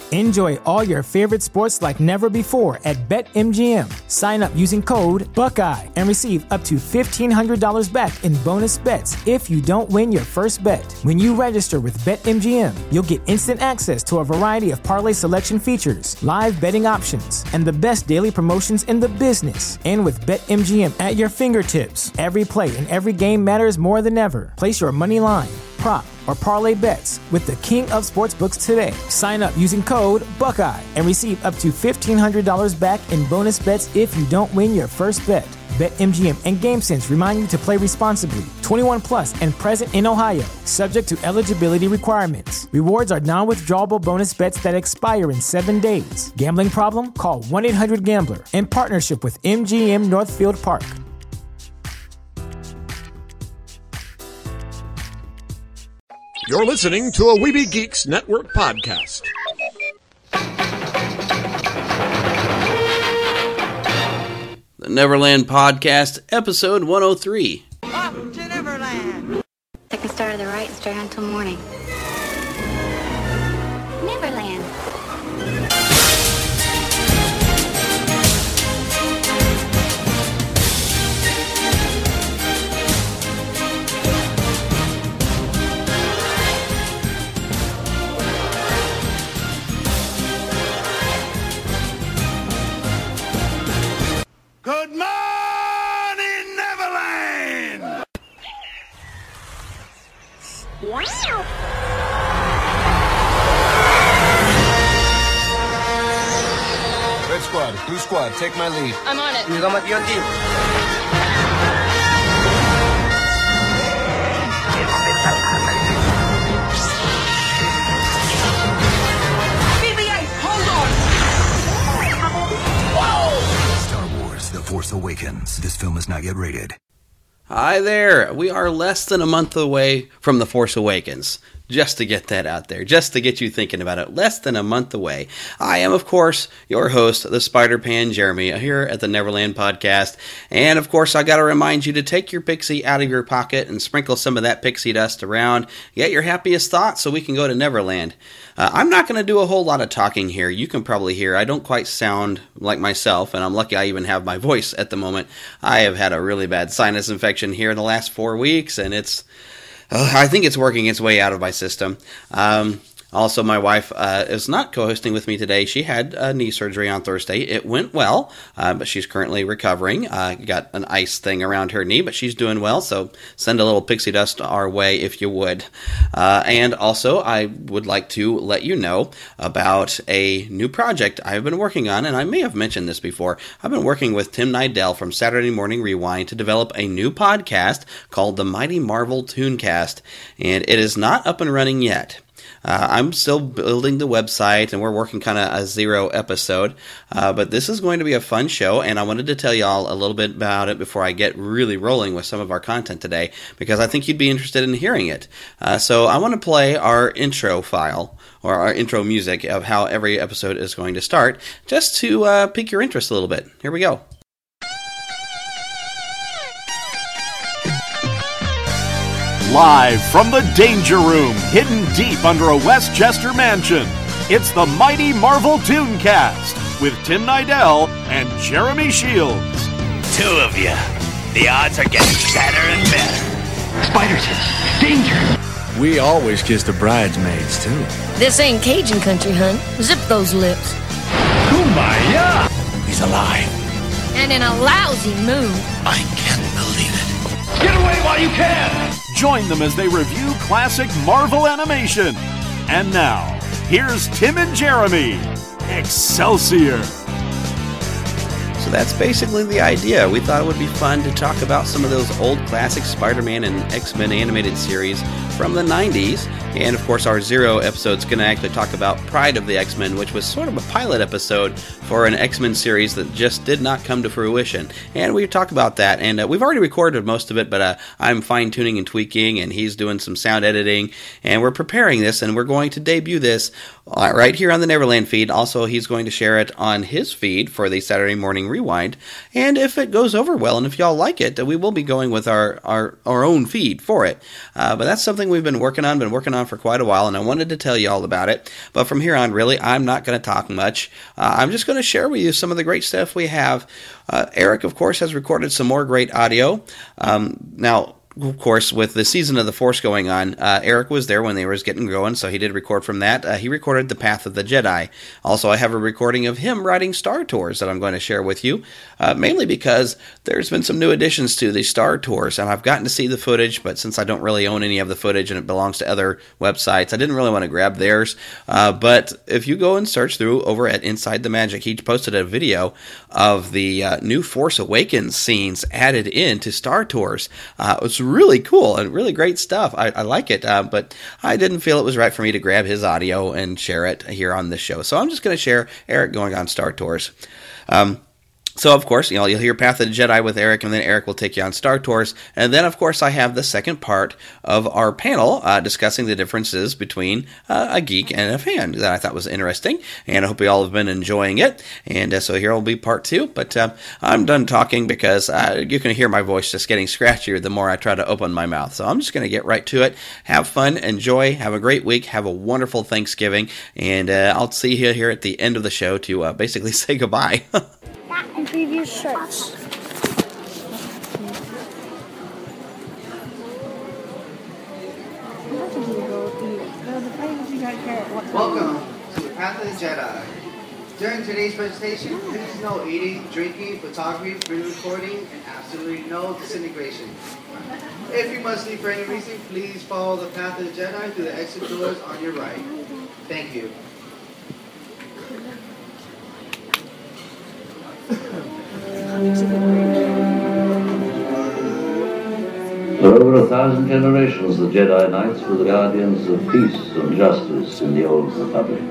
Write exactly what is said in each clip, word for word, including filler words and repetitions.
Enjoy all your favorite sports like never before at BetMGM. Sign up using code Buckeye and receive up to fifteen hundred dollars back in bonus bets if you don't win your first bet. When you register with BetMGM, you'll get instant access to a variety of parlay selection features, live betting options, and the best daily promotions in the business. And with BetMGM at your fingertips, every play and every game matters more than ever. Place your money line, prop, or parlay bets with the king of sportsbooks today. Sign up using code Buckeye and receive up to fifteen hundred dollars back in bonus bets if you don't win your first bet. BetMGM and GameSense remind you to play responsibly. twenty-one plus and present in Ohio, subject to eligibility requirements. Rewards are non-withdrawable bonus bets that expire in seven days. Gambling problem? Call one eight hundred gambler in partnership with M G M Northfield Park. You're listening to a Weeby Geeks Network podcast. The Neverland Podcast, episode one oh three. Up to Neverland. Take the start of the right and stay on until morning. Neverland. Good morning, Neverland! Wow. Red squad, blue squad, take my lead. I'm on it. Llegamos aquí, tío. The Force Awakens. This film is not yet rated. Hi there. We are less than a month away from The Force Awakens. Just to get that out there, just to get you thinking about it, less than a month away. I am, of course, your host, the Spider-Pan Jeremy, here at the Neverland Podcast. And, of course, I got to remind you to take your pixie out of your pocket and sprinkle some of that pixie dust around. Get your happiest thoughts so we can go to Neverland. Uh, I'm not going to do a whole lot of talking here. You can probably hear I don't quite sound like myself, and I'm lucky I even have my voice at the moment. I have had a really bad sinus infection here in the last four weeks, and it's... Uh, I think it's working its way out of my system. Um, also, my wife uh, is not co-hosting with me today. She had uh, knee surgery on Thursday. It went well, uh, but she's currently recovering. Uh, got an ice thing around her knee, but she's doing well, so send a little pixie dust our way if you would. Uh, and also, I would like to let you know about a new project I've been working on, and I may have mentioned this before. I've been working with Tim Nidell from Saturday Morning Rewind to develop a new podcast called the Mighty Marvel Tooncast, and it is not up and running yet. Uh, I'm still building the website, and we're working kind of a zero episode, uh, but this is going to be a fun show, and I wanted to tell y'all a little bit about it before I get really rolling with some of our content today, because I think you'd be interested in hearing it. Uh, so I want to play our intro file, or our intro music of how every episode is going to start, just to uh, pique your interest a little bit. Here we go. Live from the Danger Room, hidden deep under a Westchester mansion, it's the Mighty Marvel Tooncast with Tim Nidell and Jeremy Shields. Two of you. The odds are getting better and better. Spiders, danger! We always kiss the bridesmaids, too. This ain't Cajun country, hun. Zip those lips. Kumbaya! He's alive. And in a lousy mood. I can't believe it. Get away while you can! Join them as they review classic Marvel animation. And now, here's Tim and Jeremy. Excelsior! So that's basically the idea. We thought it would be fun to talk about some of those old classic Spider-Man and X-Men animated series from the nineties. And of course, our Zero episode is going to actually talk about Pride of the X-Men, which was sort of a pilot episode for an X-Men series that just did not come to fruition. And we talk about that. And uh, we've already recorded most of it, but uh, I'm fine-tuning and tweaking, and he's doing some sound editing. And we're preparing this, and we're going to debut this uh, right here on the Neverland feed. Also, he's going to share it on his feed for the Saturday Morning Rewind. And if it goes over well, and if y'all like it, we will be going with our, our, our own feed for it. Uh, but that's something we've been working on, been working on on for quite a while, and I wanted to tell you all about it. But from here on, really, I'm not going to talk much. Uh, I'm just going to share with you some of the great stuff we have. Uh, Eric, of course, has recorded some more great audio. Um, now, of course, with the Season of the Force going on, uh, Eric was there when they were getting going, so he did record from that. Uh, he recorded The Path of the Jedi. Also, I have a recording of him riding Star Tours that I'm going to share with you, uh, mainly because there's been some new additions to the Star Tours, and I've gotten to see the footage, but since I don't really own any of the footage and it belongs to other websites, I didn't really want to grab theirs. Uh, but if you go and search through over at Inside the Magic, he posted a video of the uh, new Force Awakens scenes added into Star Tours. Uh, it was really cool and really great stuff. I, I like it, uh, but I didn't feel it was right for me to grab his audio and share it here on this show. So I'm just going to share Eric going on Star Tours. Um, So, of course, you know, you'll hear Path of the Jedi with Eric, and then Eric will take you on Star Tours. And then, of course, I have the second part of our panel uh, discussing the differences between uh, a geek and a fan that I thought was interesting. And I hope you all have been enjoying it. And uh, so here will be part two. But uh, I'm done talking because uh, you can hear my voice just getting scratchier the more I try to open my mouth. So I'm just going to get right to it. Have fun, enjoy, have a great week, have a wonderful Thanksgiving. And uh, I'll see you here at the end of the show to uh, basically say goodbye. And previous shirts. Welcome to the Path of the Jedi. During today's presentation, please no eating, drinking, photography, free recording, and absolutely no disintegration. If you must leave for any reason, please follow the Path of the Jedi through the exit doors on your right. Thank you. For over a thousand generations, the Jedi Knights were the guardians of peace and justice in the Old Republic,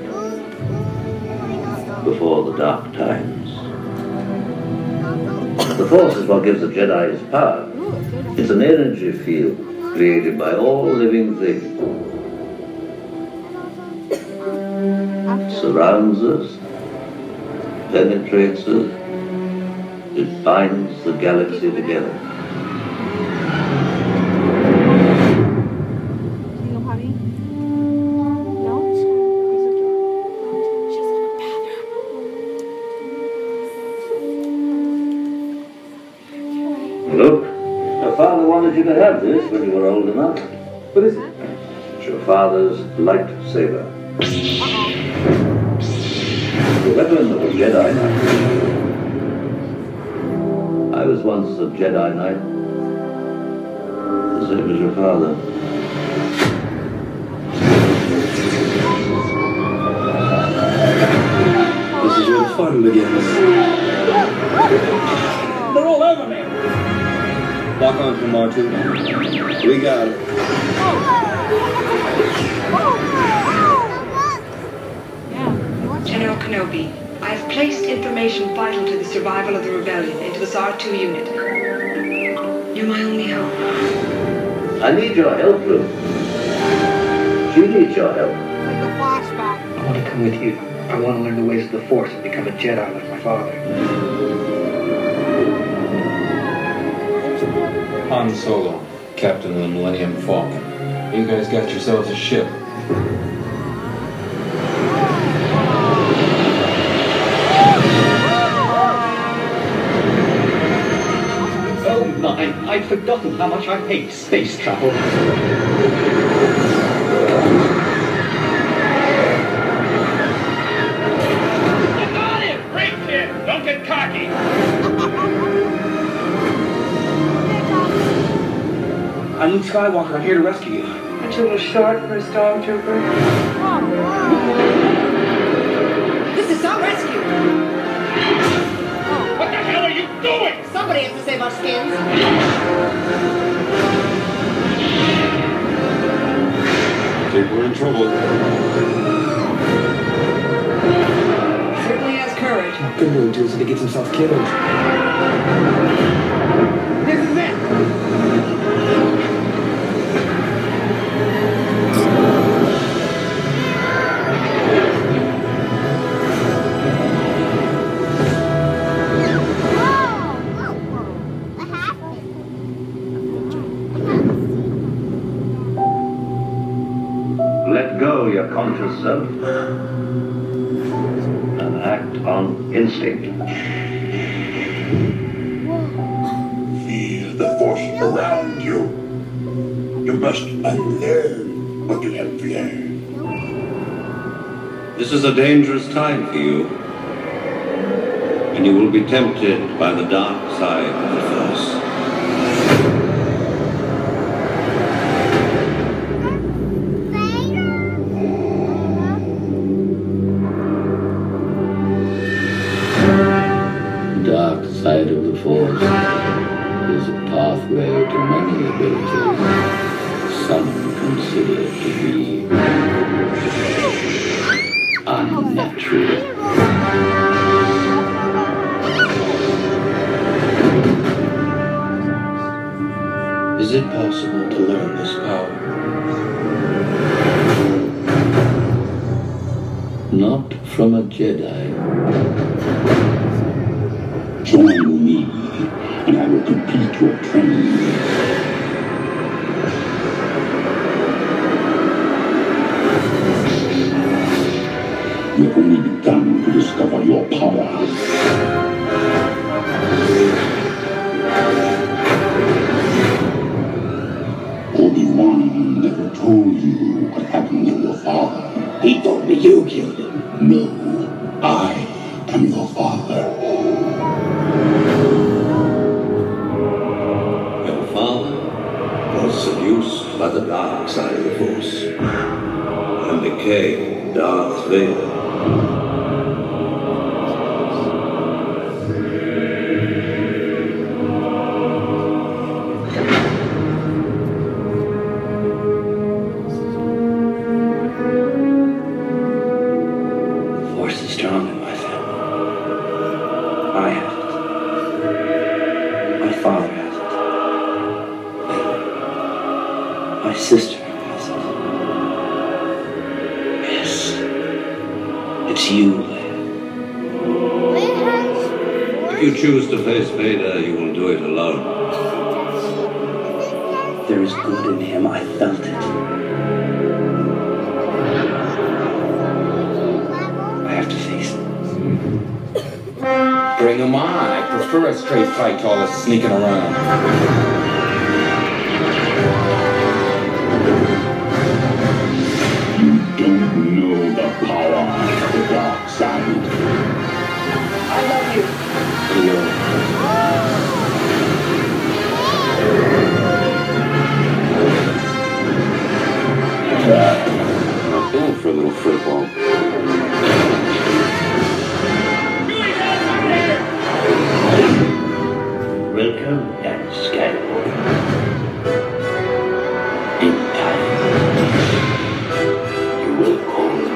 before the Dark Times. The Force is what gives the Jedi his power. It's an energy field created by all living things. Surrounds us, penetrates us, it binds the galaxy together. Look, your father wanted you to have this when you were old enough. What is it? It's your father's lightsaber. The weapon of a Jedi Knight. I was once a Jedi Knight, the same as your father. This is where the fun begins. They're all over me. Lock on from R two. We got it. General Kenobi, I have placed information vital to the survival of the rebellion into this R two unit. You're my only hope. I need your help, Luke. She needs your help. Like the flashback. I want to come with you. I want to learn the ways of the Force and become a Jedi like my father. Han Solo, captain of the Millennium Falcon. You guys got yourselves a ship. Oh my, I'd forgotten how much I hate space travel. You got it! Great kid! Don't get cocky! I'm Luke Skywalker. I'm here to rescue you. Aren't you a little short for a stormtrooper? This is our rescue! What the hell are you doing? Somebody has to save our skins. I think we're in trouble. Certainly has courage. What good will he do if he gets himself killed? This is it! let go your conscious self and act on instinct. Feel the force around you. You must unlearn what you have learned. This is a dangerous time for you, and you will be tempted by the dark side of the Force. Dark side of the Force is a pathway to many abilities some consider to be unnatural. Is it possible to learn this power? Not from a Jedi. Join me, and I will complete your training. You have only begun to discover your power. Obi-Wan never told you what happened to your father. He told me you killed him. No, I am your father. Your father was seduced by the dark side of the Force and became Darth Vader. Sister has it. Yes. It's you, If you choose to face Vader, you will do it alone. There is good in him. I felt it. I have to face him. Bring him on. I prefer a straight fight to all this sneaking around. Don't know the power of the dark side. I love you. You. Not bad for a little football. Welcome, Dan Skywalker. In time, you will call me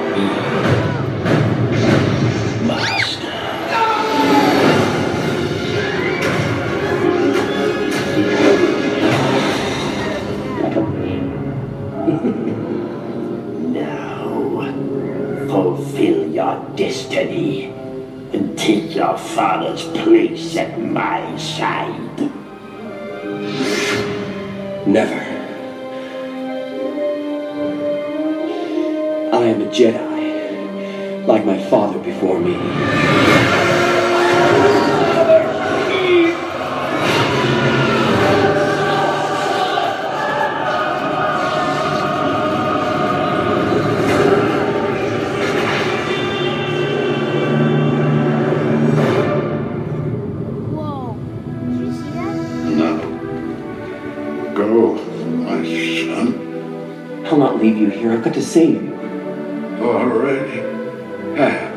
Master. Now, fulfill your destiny and take your father's place at my side. Never. I am a Jedi, like my father before me. I'll not leave you here. I've got to save you. All right. Ah.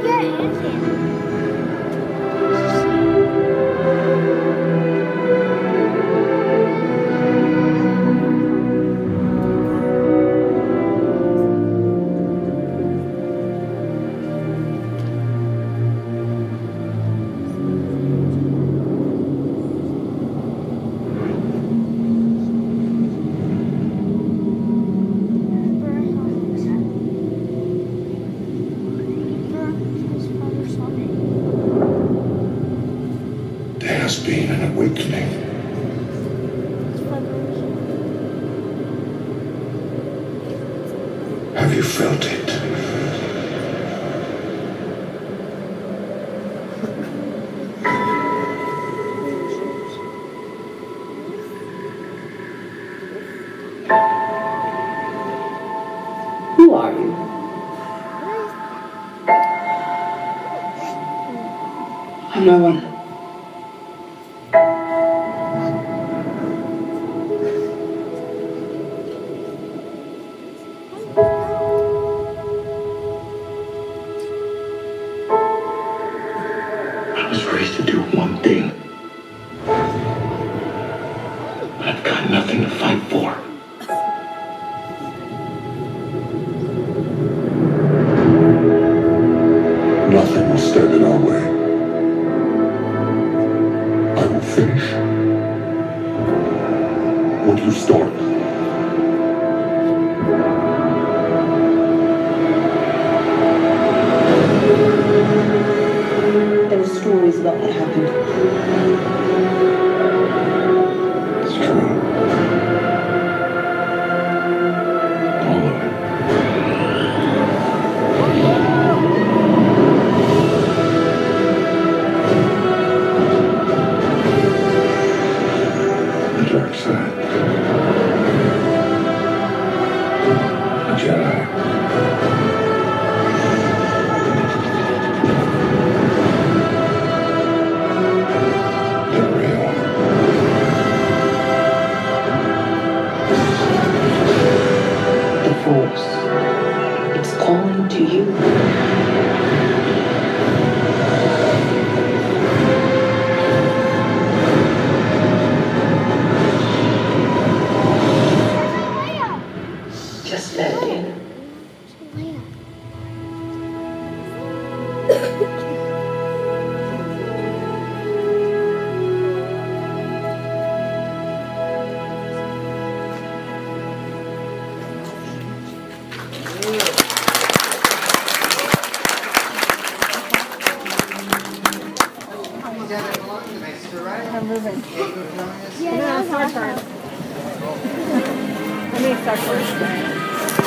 Has been an awakening. Have you felt it? Who are you? I'm no one. I was raised to do one thing. I've got nothing to fight for. Nothing will stand in our way. I will finish what you started. There are stories about what happened. It's true. All of it. The dark side. The Jedi. They're real. The Force. It's calling to you. Just let it in. I'm moving. Yeah, no, it's our turn. Let me start first.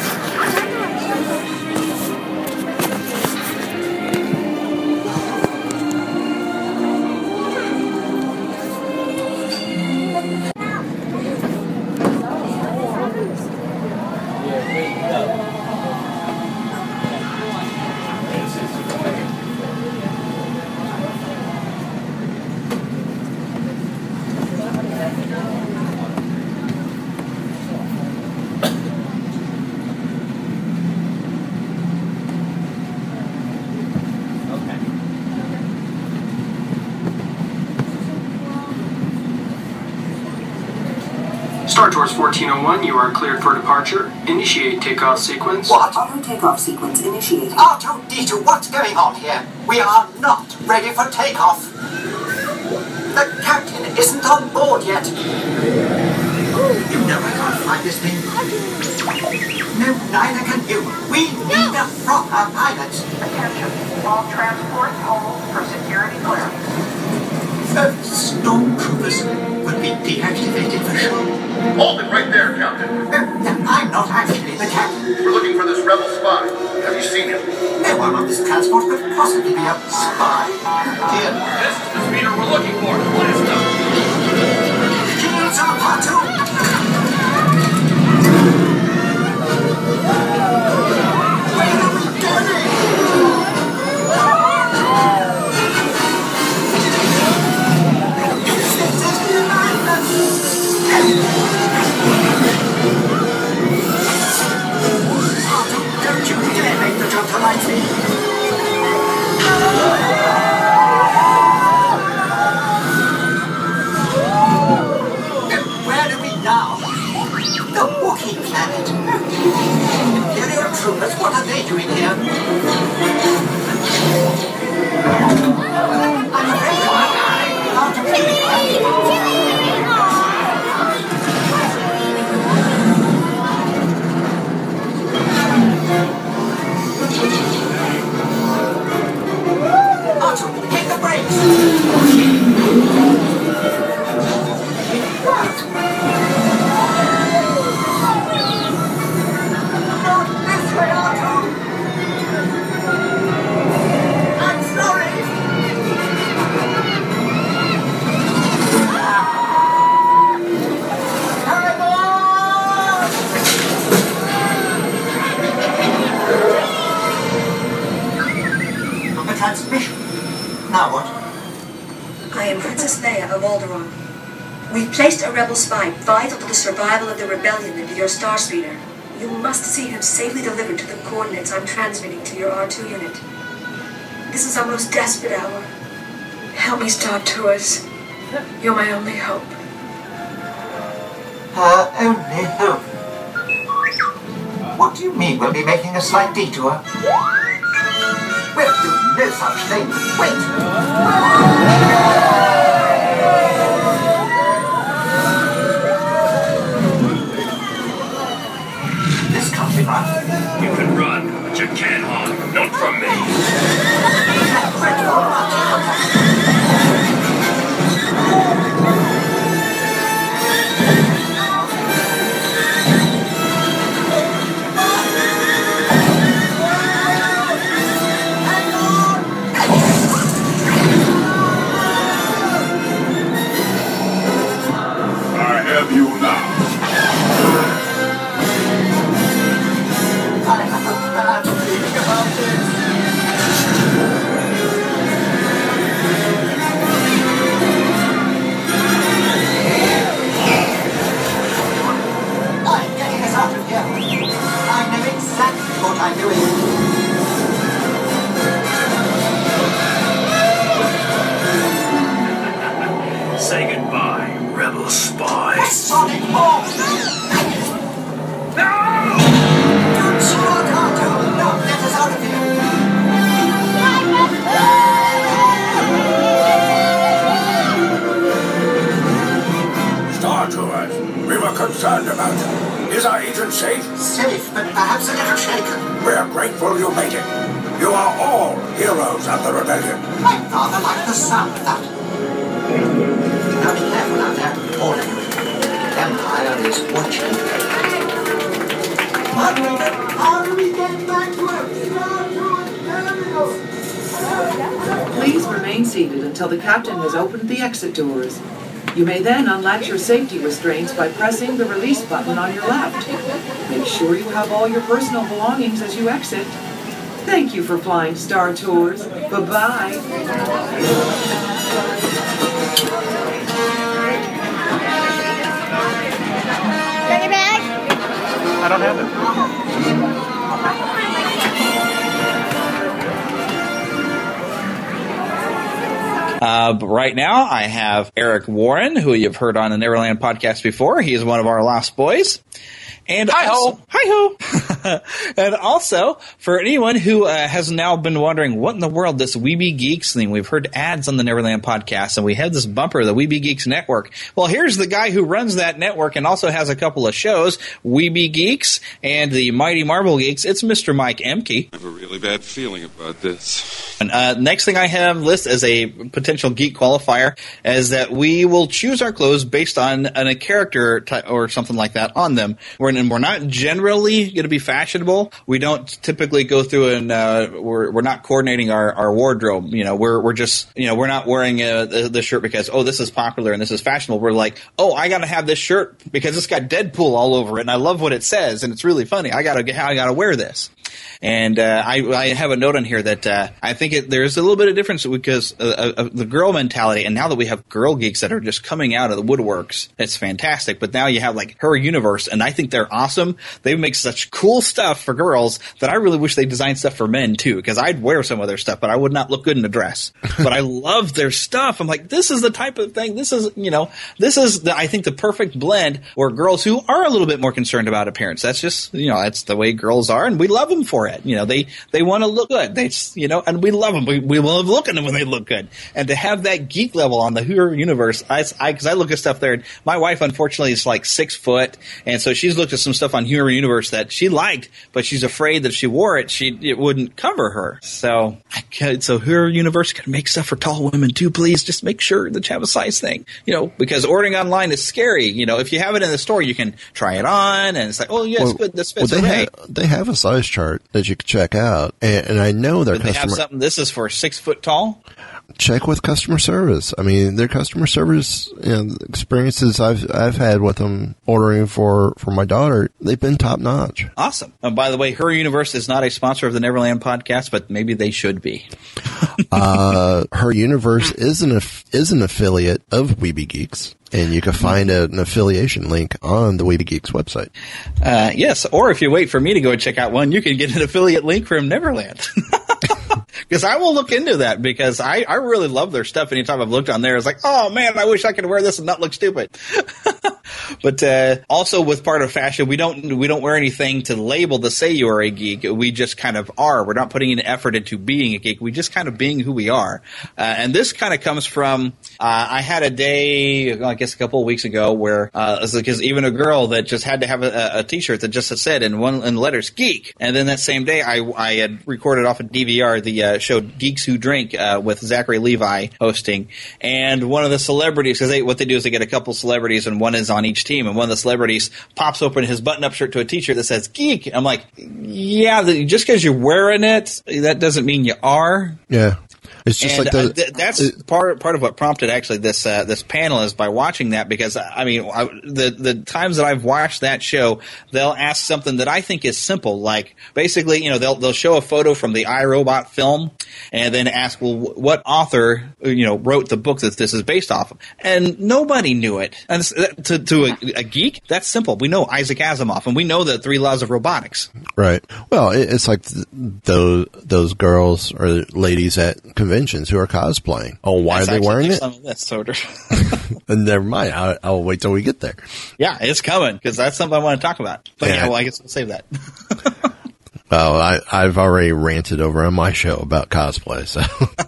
Star Tours fourteen oh one, you are cleared for departure. Initiate takeoff sequence. What? Auto takeoff sequence initiated. R two D two, what's going on here? We are not ready for takeoff. The captain isn't on board yet. You know I can't fly this thing. No, neither can you. We need a proper pilot. Attention, all transport hold for security clearance. The stormtroopers will be deactivated for sure. Hold it right there, Captain. No, I'm not actually the captain. We're looking for this rebel spy. Have you seen him? No one on this transport could possibly be a spy. Dear. This is the speeder we're looking for. Blast him. Shields on part two. Where are we going? Don't you dare make the jump to Lightspeed! Where are we now? The Wookiee planet. Imperial troopers, what are they doing here? I'm afraid I'm out of feeling. Otto, hit the brakes! Not this way, wrong. We've placed a rebel spy vital to the survival of the rebellion into your star speeder. You must see him safely delivered to the coordinates I'm transmitting to your R two unit. This is our most desperate hour. Help me, Star Tours. You're my only hope. Her only hope? What do you mean we'll be making a slight detour? We'll do no such thing. Wait! This can't be right. You can run, but you can't hide. Not from me. That dreadful anti-contact. You now. I have a bad feeling about this. I'm getting us out of here. I know exactly what I'm doing. Say goodbye, rebel spy. A sonic bomb! No! Don't shoot, Otto! No, get us out of here! Star Tours, we were concerned about you. Is our agent safe? Safe, but perhaps a little shaken. We're grateful you made it. You are all heroes of the rebellion. I rather like the sound of that. Now be careful out there, all of you. Empire is watching. Moderator, how do we get back to our Please remain seated until the captain has opened the exit doors. You may then unlatch your safety restraints by pressing the release button on your left. Make sure you have all your personal belongings as you exit. Thank you for flying Star Tours. Bye-bye. I don't have it. Uh, but right now, I have Eric Warren, who you've heard on the Neverland podcast before. He is one of our Lost Boys. And hi-ho! Hi-ho! And also, for anyone who uh, has now been wondering, what in the world, this Weeby Geeks thing? We've heard ads on the Neverland podcast, and we have this bumper, the Weeby Geeks Network. Well, here's the guy who runs that network and also has a couple of shows, Weeby Geeks and the Mighty Marvel Geeks. It's Mister Mike Emke. I have a really bad feeling about this. And uh, next thing I have listed as a potential geek qualifier is that we will choose our clothes based on, on a character ty- or something like that on them. We're and we're not generally going to be fashionable. We don't typically go through and uh, we're we're not coordinating our, our wardrobe. You know, we're we're just you know we're not wearing uh, this shirt because oh this is popular and this is fashionable. We're like oh I got to have this shirt because it's got Deadpool all over it and I love what it says and it's really funny. I gotta I gotta wear this. And uh, I, I have a note on here that uh, I think it, there's a little bit of difference because uh, of the girl mentality. And now that we have girl geeks that are just coming out of the woodworks, it's fantastic. But now you have like Her Universe, and I think they're awesome. They make such cool stuff for girls that I really wish they designed stuff for men too. Because I'd wear some of their stuff, but I would not look good in a dress. But I love their stuff. I'm like, this is the type of thing. This is you know, this is the, I think the perfect blend where girls who are a little bit more concerned about appearance. That's just you know, that's the way girls are, and we love them for it. You know, they, they want to look good. They, you know, and we love them. We, we love looking at them when they look good. And to have that geek level on the Her Universe, I, I, cause I look at stuff there and my wife, unfortunately, is like six foot. And so she's looked at some stuff on Her Universe that she liked, but she's afraid that if she wore it, she, it wouldn't cover her. So, I could, so Her Universe can make stuff for tall women too, please. Just make sure that you have a size thing, you know, because ordering online is scary. You know, if you have it in the store, you can try it on and it's like, oh, yeah, it's well, good. This fits well, they right. have, they have a size chart that you can check out. And, and I know their Do they customer have something. This is for six foot tall. check with customer service. I mean, their customer service, you know, experiences I've I've had with them ordering for, for my daughter, they've been top notch. Awesome. And by the way, Her Universe is not a sponsor of the Neverland podcast, but maybe they should be. uh, Her Universe is an is an affiliate of Weeby Geeks. And you can find a, an affiliation link on the Weeby Geeks website. Uh, yes, or if you wait for me to go and check out one, you can get an affiliate link from Neverland. Because I will look into that, because I, I really love their stuff. Anytime I've looked on there, it's like, oh, man, I wish I could wear this and not look stupid. But uh, also with part of fashion, we don't we don't wear anything to label to say you are a geek. We just kind of are. We're not putting any effort into being a geek. We just kind of being who we are. Uh, and this kind of comes from uh, I had a day, I guess a couple of weeks ago, where uh, because even a girl that just had to have a, a T-shirt that just said in one in letters geek. And then that same day, I I had recorded off a D V R the uh, show Geeks Who Drink uh, with Zachary Levi hosting. And one of the celebrities, because they, what they do is they get a couple celebrities and one is on each team, and one of the celebrities pops open his button-up shirt to a T-shirt that says geek. I'm like, yeah, the, just because you're wearing it, that doesn't mean you are. Yeah. It's just and like the, uh, th- that's it, part part of what prompted actually this uh, this panel is by watching that, because I mean I, the the times that I've watched that show, they'll ask something that I think is simple, like basically, you know, they'll they'll show a photo from the iRobot film and then ask, well, what author, you know, wrote the book that this is based off of, and nobody knew it. And to to a, a geek, that's simple. We know Isaac Asimov, and we know the three laws of robotics. Right. Well, it, it's like th- those those girls or ladies at conventions who are cosplaying. Oh, why That's are they wearing it? On the list, so And never mind. I'll, I'll wait till we get there. Yeah, it's coming, because that's something I want to talk about. But yeah, yeah well, I guess we'll save that. Well, I, I've already ranted over on my show about cosplay, so.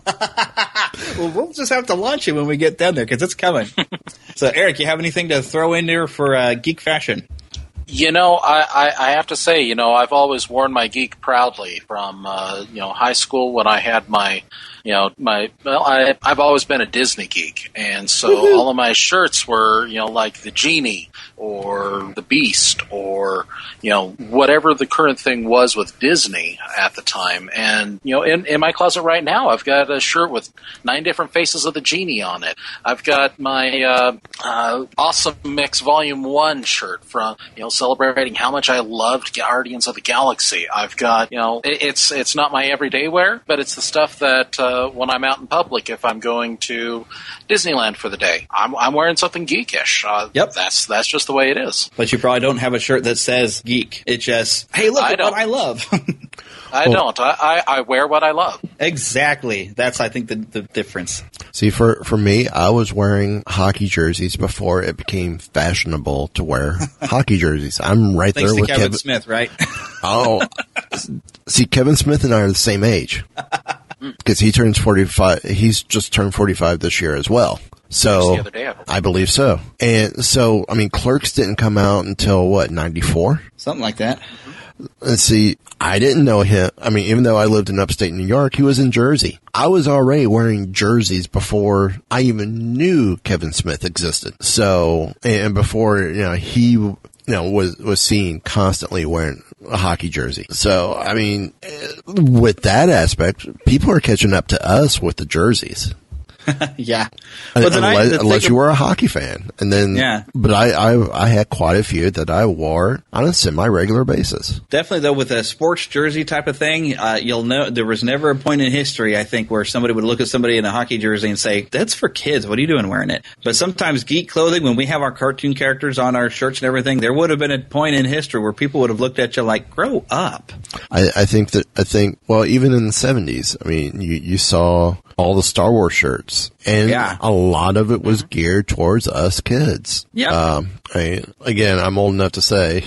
Well, we'll just have to launch it when we get down there, because it's coming. So, Eric, you have anything to throw in there for uh, geek fashion? You know, I, I, I have to say, you know, I've always worn my geek proudly from, uh, you know, high school when I had my, you know, my, well, I, I've always been a Disney geek. And so Woo-hoo. all of my shirts were, you know, like the Genie or the Beast or, you know, whatever the current thing was with Disney at the time. And, you know, in, in my closet right now, I've got a shirt with nine different faces of the Genie on it. I've got my uh, uh, Awesome Mix Volume one shirt from, you know, celebrating how much I loved Guardians of the Galaxy. I've got, you know, it, it's it's not my everyday wear, but it's the stuff that uh, when I'm out in public, if I'm going to Disneyland for the day, I'm, I'm wearing something geekish. Uh, yep. That's, that's just the way it is. But you probably don't have a shirt that says geek. It's just, hey, look I at don't. what I love. I well, don't. I, I, I wear what I love. Exactly. That's, I think, the, the difference. See, for, for me, I was wearing hockey jerseys before it became fashionable to wear hockey jerseys. I'm right Thanks there to with Kevin, Kevin Smith, right? Oh, see, Kevin Smith and I are the same age because he turns forty-five. He's just turned forty-five this year as well. So the other day, I, I believe so. And so, I mean, Clerks didn't come out until what, ninety-four? Something like that. And see, I didn't know him. I mean, even though I lived in upstate New York, he was in Jersey. I was already wearing jerseys before I even knew Kevin Smith existed. So, and before, you know, he, you know, was, was seen constantly wearing a hockey jersey. So, I mean, with that aspect, people are catching up to us with the jerseys. Yeah. But then unless I, unless you were a hockey fan. And then, yeah. But I, I, I had quite a few that I wore on a semi-regular basis. Definitely, though, with a sports jersey type of thing, uh, you'll know there was never a point in history, I think, where somebody would look at somebody in a hockey jersey and say, that's for kids. What are you doing wearing it? But sometimes geek clothing, when we have our cartoon characters on our shirts and everything, there would have been a point in history where people would have looked at you like, grow up. I, I think that, I think, well, even in the seventies, I mean, you, you saw all the Star Wars shirts. And yeah. a lot of it was geared towards us kids. Yeah. Um, I, again, I'm old enough to say,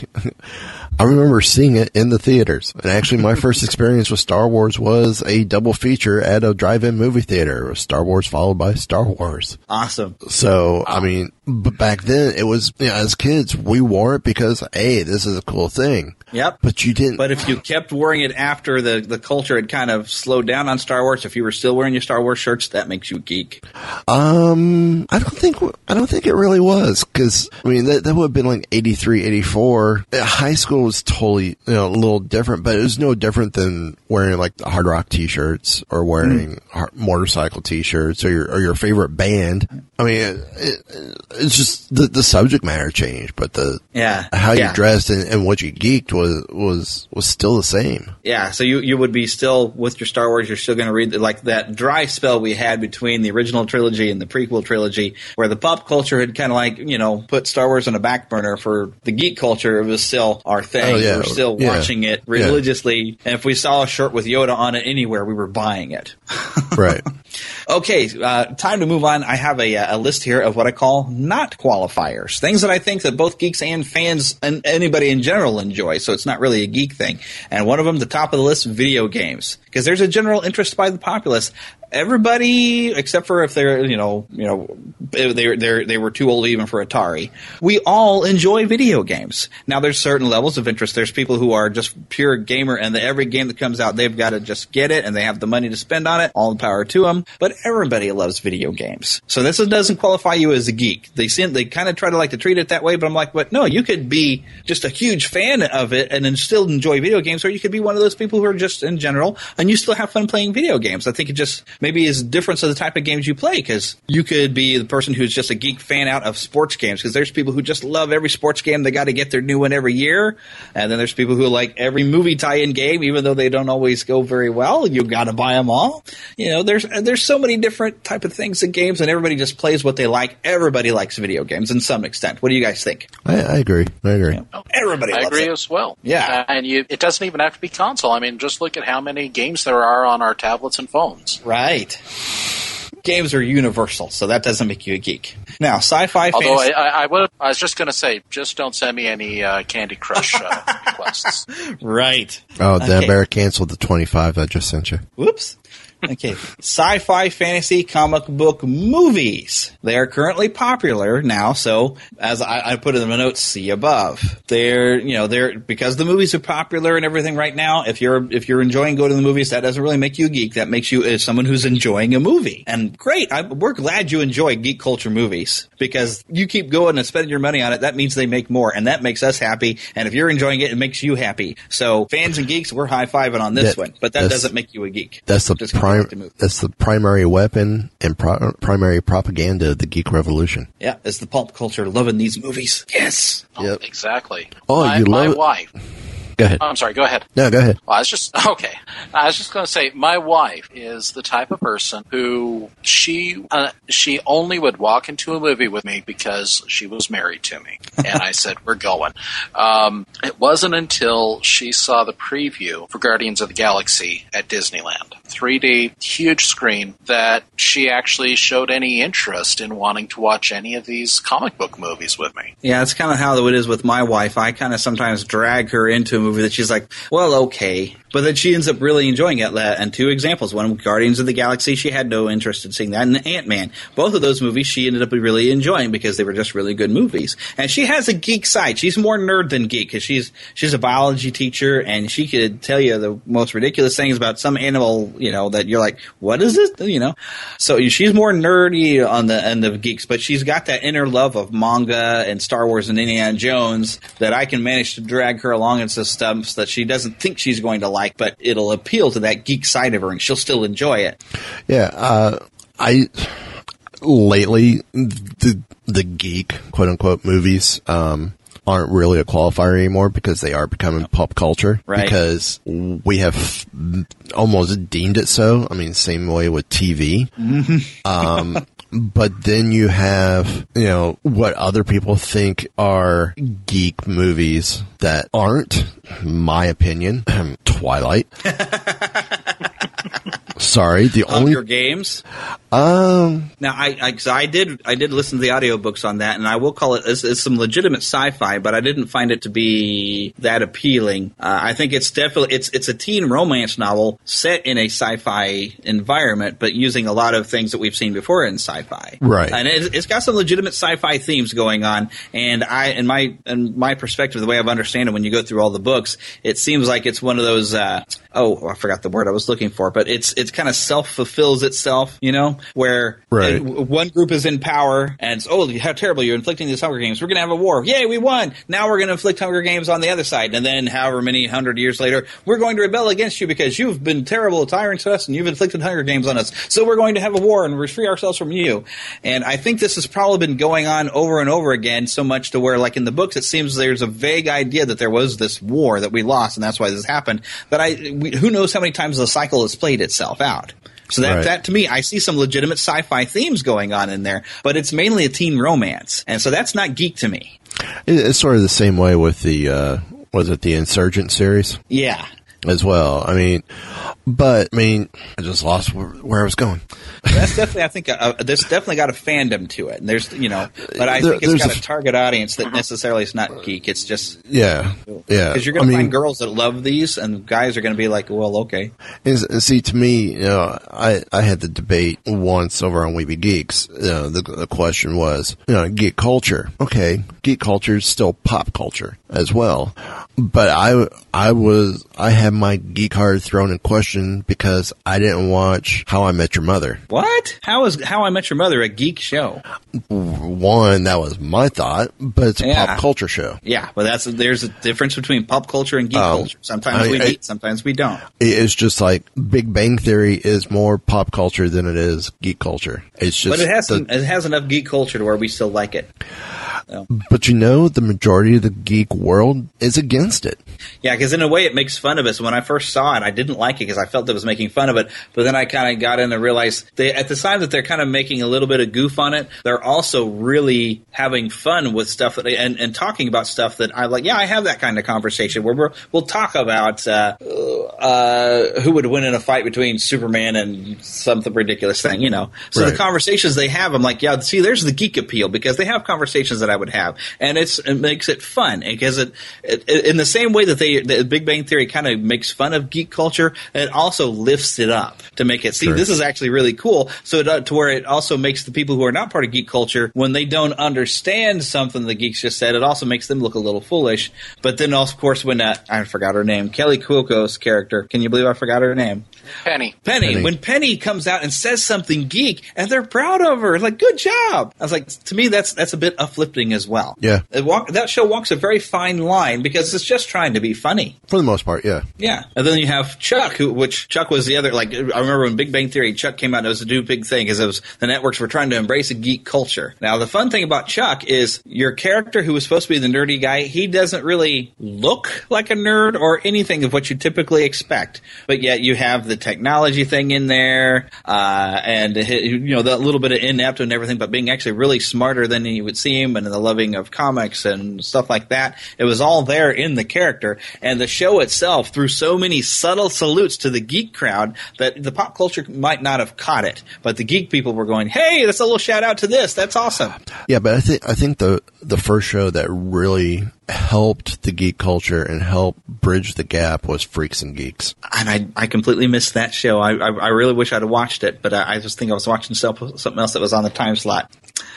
I remember seeing it in the theaters. And actually, my first experience with Star Wars was a double feature at a drive-in movie theater. It was Star Wars followed by Star Wars. Awesome. So, I mean, But back then, it was, you know, as kids, we wore it because, hey, this is a cool thing. Yep. But you didn't. But if you kept wearing it after the, the culture had kind of slowed down on Star Wars, if you were still wearing your Star Wars shirts, that makes you a geek. Um, I don't think, I don't think it really was. Cause, I mean, that, that would have been like eighty-three, eighty-four. High school was totally, you know, a little different, but it was no different than wearing like the hard rock t-shirts or wearing mm. hard, motorcycle t-shirts or your, or your favorite band. I mean, it, it, it's just the, the subject matter changed, but the, yeah, how you yeah. dressed and, and what you geeked was, was, was still the same. Yeah. So you, you would be still with your Star Wars. You're still going to read like that dry spell we had between the original trilogy and the prequel trilogy, where the pop culture had kind of like, you know, put Star Wars on a back burner. For the geek culture, it was still our thing. Oh, yeah. We were still yeah. watching it religiously. Yeah. And if we saw a shirt with Yoda on it anywhere, we were buying it. Right. Okay, uh, time to move on. I have a, a list here of what I call not qualifiers, things that I think that both geeks and fans and anybody in general enjoy, so it's not really a geek thing. And one of them, the top of the list, video games, because there's a general interest by the populace. Everybody, except for if they're, you know, you know, they they they were too old even for Atari. We all enjoy video games. Now, there's certain levels of interest. There's people who are just pure gamer, and the, every game that comes out, they've got to just get it, and they have the money to spend on it. All the power to them. But everybody loves video games, so this doesn't qualify you as a geek. They seem, they kind of try to like to treat it that way, but I'm like, but no, you could be just a huge fan of it and then still enjoy video games, or you could be one of those people who are just in general and you still have fun playing video games. I think it just maybe is difference of the type of games you play, because you could be the person who's just a geek fan out of sports games, because there's people who just love every sports game. They got to get their new one every year. And then there's people who like every movie tie-in game, even though they don't always go very well. You got to buy them all. You know, there's there's so many different type of things in games, and everybody just plays what they like. Everybody likes video games in some extent. What do you guys think? I, I agree. I agree. You know, everybody I loves agree it. as well. Yeah. Uh, and you, it doesn't even have to be console. I mean, just look at how many games there are on our tablets and phones. Right. Games are universal, so that doesn't make you a geek. Now, sci-fi Although fantasy... I, I, I, would, I was just going to say, just don't send me any uh, Candy Crush uh, requests. Right. Oh, Dan okay. Bear canceled the twenty-five I just sent you. Whoops. Okay. Sci-fi fantasy comic book movies. They are currently popular now, so as I, I put in the notes, see above. They're, you know, they're, because the movies are popular and everything right now, if you're, if you're enjoying going to the movies, that doesn't really make you a geek. That makes you as someone who's enjoying a movie. And great. I, we're glad you enjoy geek culture movies, because you keep going and spending your money on it. That means they make more, and that makes us happy. And if you're enjoying it, it makes you happy. So fans and geeks, we're high-fiving on this that, one, but that doesn't make you a geek. That's the prime. That's the primary weapon and pro- primary propaganda of the geek revolution. Yeah, it's the pulp culture loving these movies. Yes. Oh, yep. Exactly. Oh, my, you my love it. wife. Go ahead. Oh, I'm sorry. Go ahead. No, go ahead. Well, I was just okay. I was just going to say, my wife is the type of person who she uh, she only would walk into a movie with me because she was married to me, and I said, "We're going." Um, it wasn't until she saw the preview for Guardians of the Galaxy at Disneyland, three D, huge screen, that she actually showed any interest in wanting to watch any of these comic book movies with me. Yeah, it's kind of how it is with my wife. I kind of sometimes drag her into a movie that she's like, well, okay. But then she ends up really enjoying it. And two examples. One, Guardians of the Galaxy, she had no interest in seeing that. And Ant-Man. Both of those movies she ended up really enjoying because they were just really good movies. And she has a geek side. She's more nerd than geek, because she's she's a biology teacher, and she could tell you the most ridiculous things about some animal, you know, that you're like, what is this? You know? So she's more nerdy on the end of geeks, but she's got that inner love of manga and Star Wars and Indiana Jones that I can manage to drag her along into stuff that she doesn't think she's going to like, but it'll appeal to that geek side of her, and she'll still enjoy it. Yeah, uh, I lately the the geek quote unquote movies um, aren't really a qualifier anymore, because they are becoming pop culture. Right. Because we have almost deemed it so. I mean, same way with T V. Mm-hmm. um, but then you have, you know, what other people think are geek movies that aren't, my opinion, Twilight. Sorry, the only Hunger Games. Um. Now, I, I, 'cause I did, I did listen to the audiobooks on that, and I will call it, it's, it's some legitimate sci-fi, but I didn't find it to be that appealing. Uh, I think it's definitely, it's, it's a teen romance novel set in a sci-fi environment, but using a lot of things that we've seen before in sci-fi. Right. And it, it's got some legitimate sci-fi themes going on, and I, in my, in my perspective, the way I've understand it when you go through all the books, it seems like it's one of those, uh, oh, I forgot the word I was looking for, but it's, it's kind of self-fulfills itself, you know? Where right. uh, one group is in power and it's, oh, how terrible, you're inflicting these Hunger Games. We're going to have a war. Yay, we won. Now we're going to inflict Hunger Games on the other side. And then however many hundred years later, we're going to rebel against you because you've been terrible tyrants to us and you've inflicted Hunger Games on us. So we're going to have a war and free ourselves from you. And I think this has probably been going on over and over again, so much to where, like in the books, it seems there's a vague idea that there was this war that we lost and that's why this happened. But I, we, who knows how many times the cycle has played itself out. So that, right. that to me, I see some legitimate sci-fi themes going on in there, but it's mainly a teen romance. And so that's not geek to me. It's sort of the same way with the, uh, was it the Insurgent series? Yeah. As well. I mean, but, I mean, I just lost where, where I was going. That's definitely, I think, uh, there's definitely got a fandom to it. And there's, you know, but I there, think it's got a, a target audience that necessarily is not geek. It's just. Yeah. Yeah. Because you're going to I find mean, girls that love these and guys are going to be like, well, okay. And, and see, to me, you know, I, I had the debate once over on Weeby Geeks. You know, the, the question was, you know, geek culture. Okay. Geek culture is still pop culture as well. But I, I was, I had my geek heart thrown in question because I didn't watch How I Met Your Mother. What? How is How I Met Your Mother a geek show? One, that was my thought, but it's a Yeah. pop culture show. Yeah, but that's there's a difference between pop culture and geek Um, culture. Sometimes I- we I- meet, sometimes we don't. It's just like Big Bang Theory is more pop culture than it is geek culture. It's just, But it has the- some, it has enough geek culture to where we still like it. So. But you know, the majority of the geek world is against it. Yeah, because in a way it makes fun of us. When I first saw it, I didn't like it because I felt it was making fun of it. But then I kind of got in and realized they, at the time that they're kind of making a little bit of goof on it, they're also really having fun with stuff that they, and, and talking about stuff that I like. Yeah, I have that kind of conversation where we're, we'll talk about uh, uh, who would win in a fight between Superman and something ridiculous thing, you know. So Right. the conversations they have, I'm like, yeah, see, there's the geek appeal because they have conversations that I would have, and it's it makes it fun because it, it in the same way that they the Big Bang Theory kind of makes fun of geek culture, it also lifts it up to make it see Sure. this is actually really cool. So it, uh, to where it also makes the people who are not part of geek culture, when they don't understand something the geeks just said, it also makes them look a little foolish. But then, also, of course, when uh, I forgot her name, Kelly Cuoco's character. Can you believe I forgot her name? Penny. Penny. Penny. When Penny comes out and says something geek, and they're proud of her, like, good job. I was like, to me, that's that's a bit uplifting as well. Yeah. It walk, that show walks a very fine line because it's just trying to be funny. For the most part, yeah. Yeah. And then you have Chuck, who, which Chuck was the other, like, I remember when Big Bang Theory, Chuck came out, and it was a new big thing because it was, the networks were trying to embrace a geek culture. Now, the fun thing about Chuck is your character who was supposed to be the nerdy guy, he doesn't really look like a nerd or anything of what you typically expect. But yet you have the technology thing in there, uh, and, you know, that little bit of inept and everything, but being actually really smarter than you would seem and the loving of comics and stuff like that. It was all there in the character. And the show itself threw so many subtle salutes to the geek crowd that the pop culture might not have caught it. But the geek people were going, hey, that's a little shout out to this. That's awesome. Yeah, but I think I think the the first show that really helped the geek culture and helped bridge the gap was Freaks and Geeks. And I, I completely missed that show. I, I, I really wish I'd have watched it, but I, I just think I was watching something else that was on the time slot.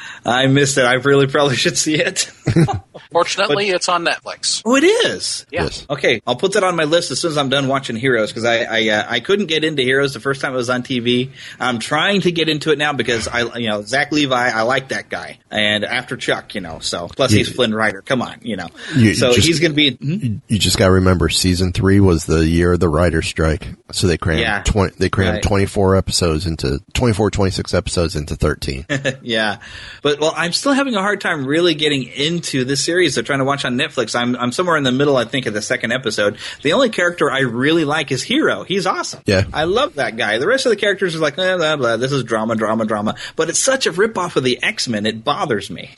I missed it. I really probably should see it. Fortunately, it's on Netflix. Oh, it is? Yeah. Yes. Okay, I'll put that on my list as soon as I'm done watching Heroes, because I I, uh, I couldn't get into Heroes the first time it was on T V. I'm trying to get into it now because I you know Zach Levi, I like that guy, and after Chuck, you know, so plus he's Yeah. Flynn Rider. Come on, you know, You- so just- he's going to be. hmm? You just got to remember, season three was the year of the writer's strike, so they crammed Yeah. twenty. They crammed Right. twenty-four episodes into twenty-four, twenty-six episodes into thirteen. Yeah, but But well, I'm still having a hard time really getting into this series they're trying to watch on Netflix. I'm I'm somewhere in the middle, I think, of the second episode. The only character I really like is Hero. He's awesome. Yeah. I love that guy. The rest of the characters are like, blah, blah, blah. This is drama, drama, drama. But it's such a ripoff of the X-Men, it bothers me.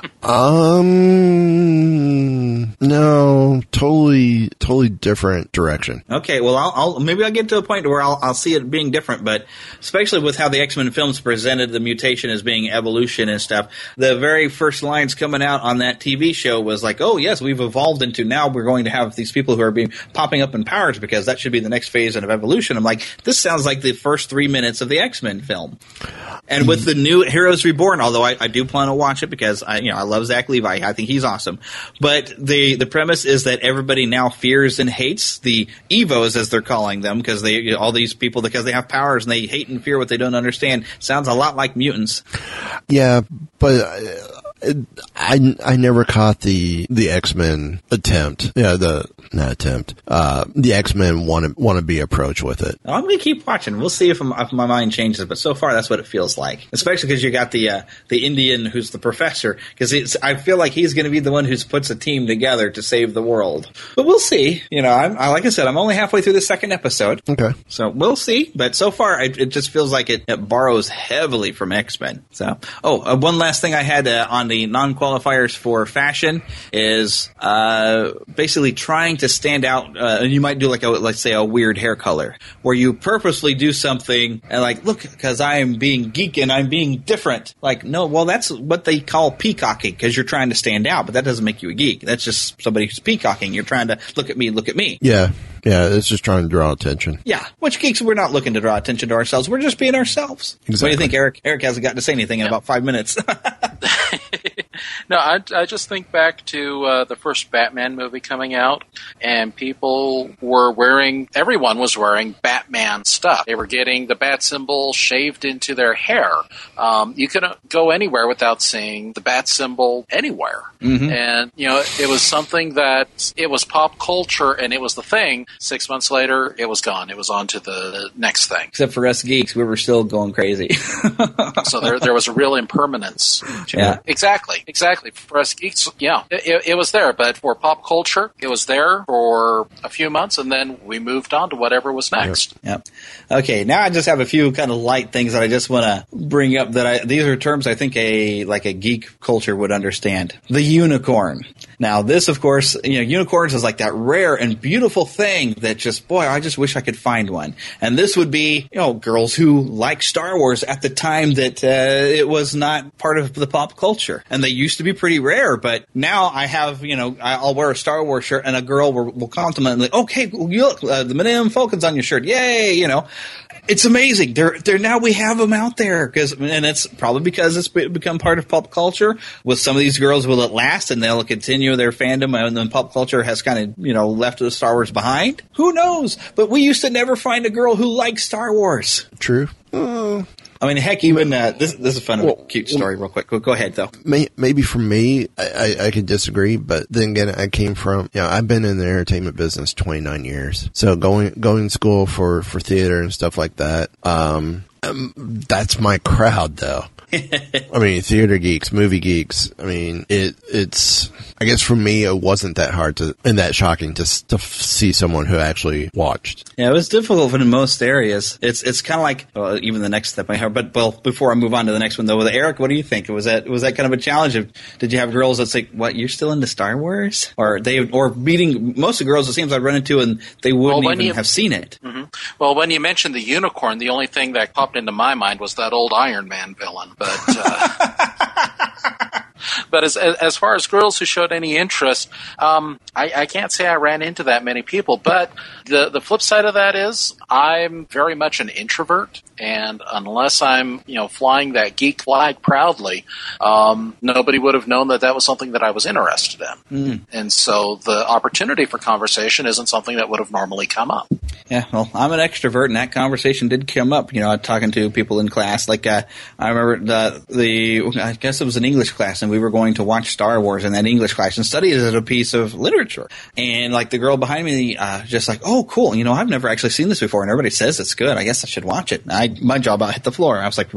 Um, no, totally, totally different direction. Okay, well, I'll, I'll maybe I'll get to a point where I'll, I'll see it being different, but especially with how the X-Men films presented the mutation as being evolution and stuff, the very first lines coming out on that T V show was like, oh, yes, we've evolved into now we're going to have these people who are being popping up in powers because that should be the next phase of evolution. I'm like, this sounds like the first three minutes of the X-Men film. And with the new Heroes Reborn, although I, I do plan to watch it because I, you know, I love Zach Levi. I think he's awesome. But the, the premise is that everybody now fears and hates the Evos, as they're calling them, because they, you know, all these people, because they have powers and they hate and fear what they don't understand. Sounds a lot like mutants. Yeah, but uh, I, I never caught the, the X-Men attempt. Yeah, the, not attempt, uh, the X-Men want to, want to be approach with it. I'm going to keep watching. We'll see if, I'm, if my mind changes, but so far that's what it feels like. Especially because you got the, uh, the Indian who's the professor, because I feel like he's going to be the one who puts a team together to save the world. But we'll see. You know, I'm, I, like I said, I'm only halfway through the second episode. Okay. So we'll see. But so far, it, it just feels like it, it borrows heavily from X-Men. So, oh, uh, one last thing I had uh, on the non-qualifiers for fashion is uh, basically trying to stand out. Uh, and you might do like a, let's say, a weird hair color, where you purposely do something and like, look, because I am being geek and I'm being different. Like, no, well, that's what they call peacocking, because you're trying to stand out, but that doesn't make you a geek. That's just somebody who's peacocking. You're trying to look at me, look at me. Yeah. Yeah, it's just trying to draw attention. Yeah, which geeks, we're not looking to draw attention to ourselves. We're just being ourselves. Exactly. What do you think, Eric? Eric hasn't gotten to say anything in Yeah. about five minutes. No, I, I just think back to uh, the first Batman movie coming out, and people were wearing, everyone was wearing Batman stuff. They were getting the bat symbol shaved into their hair. Um, you couldn't go anywhere without seeing the bat symbol anywhere. Mm-hmm. And, you know, it was something that, it was pop culture, and it was the thing. Six months later, it was gone. It was on to the next thing. Except for us geeks, we were still going crazy. So there there was a real impermanence. Yeah. Exactly. Exactly. For us geeks, yeah, it, it was there. But for pop culture, it was there for a few months, and then we moved on to whatever was next. Yep. Okay, now I just have a few kind of light things that I just want to bring up that I, these are terms I think a, like a geek culture would understand. The unicorn. Now this, of course, you know, unicorns is like that rare and beautiful thing that just, boy, I just wish I could find one. And this would be, you know, girls who like Star Wars at the time that uh, it was not part of the pop culture. And they used to be pretty rare, but now I have, you know, I'll wear a Star Wars shirt and a girl will, will compliment me, okay, you look, uh, the Millennium Falcon's on your shirt. Yay, you know. It's amazing. They're, they're now we have them out there, cause, and it's probably because it's become part of pop culture. With some of these girls, will it last and they'll continue their fandom, and then pop culture has kind of, you know, left the Star Wars behind? Who knows? But we used to never find a girl who liked Star Wars. True. Uh, I mean, heck, even uh, this this is a fun, well, cute story. Real quick, go, go ahead though. May, maybe for me, I, I, I could disagree, but then again, I came from, you know, I've been in the entertainment business twenty-nine years, so going going to school for for theater and stuff like that. Um, um that's my crowd, though. I mean, theater geeks, movie geeks. I mean, it it's. I guess for me, it wasn't that hard to and that shocking to to see someone who actually watched. Yeah, it was difficult in most areas. It's it's kind of like, well, even the next step I have. But well, before I move on to the next one, though, with Eric, what do you think? Was that was that kind of a challenge? Of, did you have girls that say, "What, you're still into Star Wars?" Or they or meeting most of the girls it seems I run into and they wouldn't well, even you, have seen it. Mm-hmm. Well, when you mentioned the unicorn, the only thing that popped into my mind was that old Iron Man villain. But uh, but as as far as girls who showed any interest, um, I, I can't say I ran into that many people. But the the flip side of that is I'm very much an introvert, and unless I'm you know flying that geek flag proudly, um, nobody would have known that that was something that I was interested in. Mm. And so the opportunity for conversation isn't something that would have normally come up. Yeah, well, I'm an extrovert, and that conversation did come up. You know, talking to people in class. Like uh, I remember the the I guess it was an English class, and we were going to watch Star Wars in that English class and study it as a piece of literature. And like the girl behind me, uh, just like, oh, cool. You know, I've never actually seen this before, and everybody says it's good. I guess I should watch it. And I my jaw about hit the floor. I was like, really?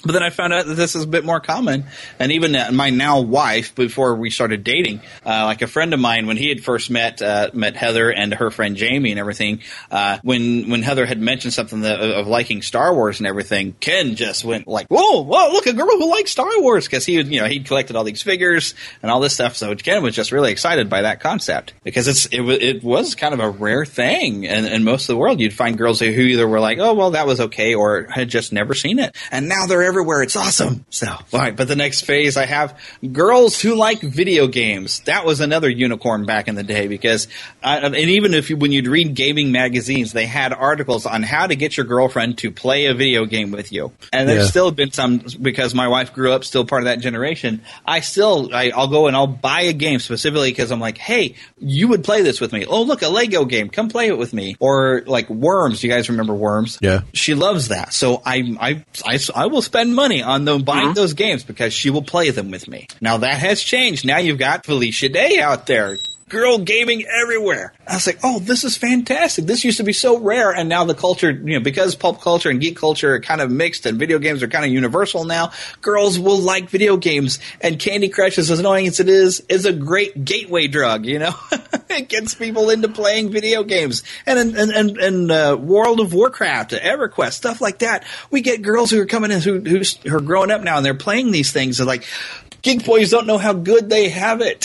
But then I found out that this is a bit more common. And even my now wife, before we started dating, uh, like a friend of mine, when he had first met uh, met Heather and her friend Jamie and everything, uh, when when Heather had mentioned something that, of liking Star Wars and everything, Ken just went like, whoa, whoa, look, a girl who likes Star Wars. Because he, you know, he'd collected all these figures and all this stuff. So Ken was just really excited by that concept. Because it's it, it was kind of a rare thing. And in most of the world, you'd find girls who either were like, oh, well, that was okay, or had just never seen it. And now they're everywhere. It's awesome. So, all right. But the next phase, I have girls who like video games. That was another unicorn back in the day, because, uh, and even if you, when you'd read gaming magazines, they had articles on how to get your girlfriend to play a video game with you. And there's Yeah. still been some, because my wife grew up still part of that generation. I still, I, I'll go and I'll buy a game specifically because I'm like, hey, you would play this with me. Oh, look, a Lego game. Come play it with me. Or like Worms. You guys remember Worms? Yeah. She loves that. So I, I, I, I will spend money on them buying mm-hmm. those games because she will play them with me. Now that has changed. Now you've got Felicia Day out there. Girl gaming everywhere. I was like, oh, this is fantastic. This used to be so rare, and now the culture, you know, because pulp culture and geek culture are kind of mixed and video games are kind of universal now, girls will like video games, and Candy Crush, as annoying as it is, is a great gateway drug, you know? It gets people into playing video games. And in, and, and, and uh, World of Warcraft, EverQuest, stuff like that, we get girls who are coming in who, who, who are growing up now, and they're playing these things, and like, geek boys don't know how good they have it.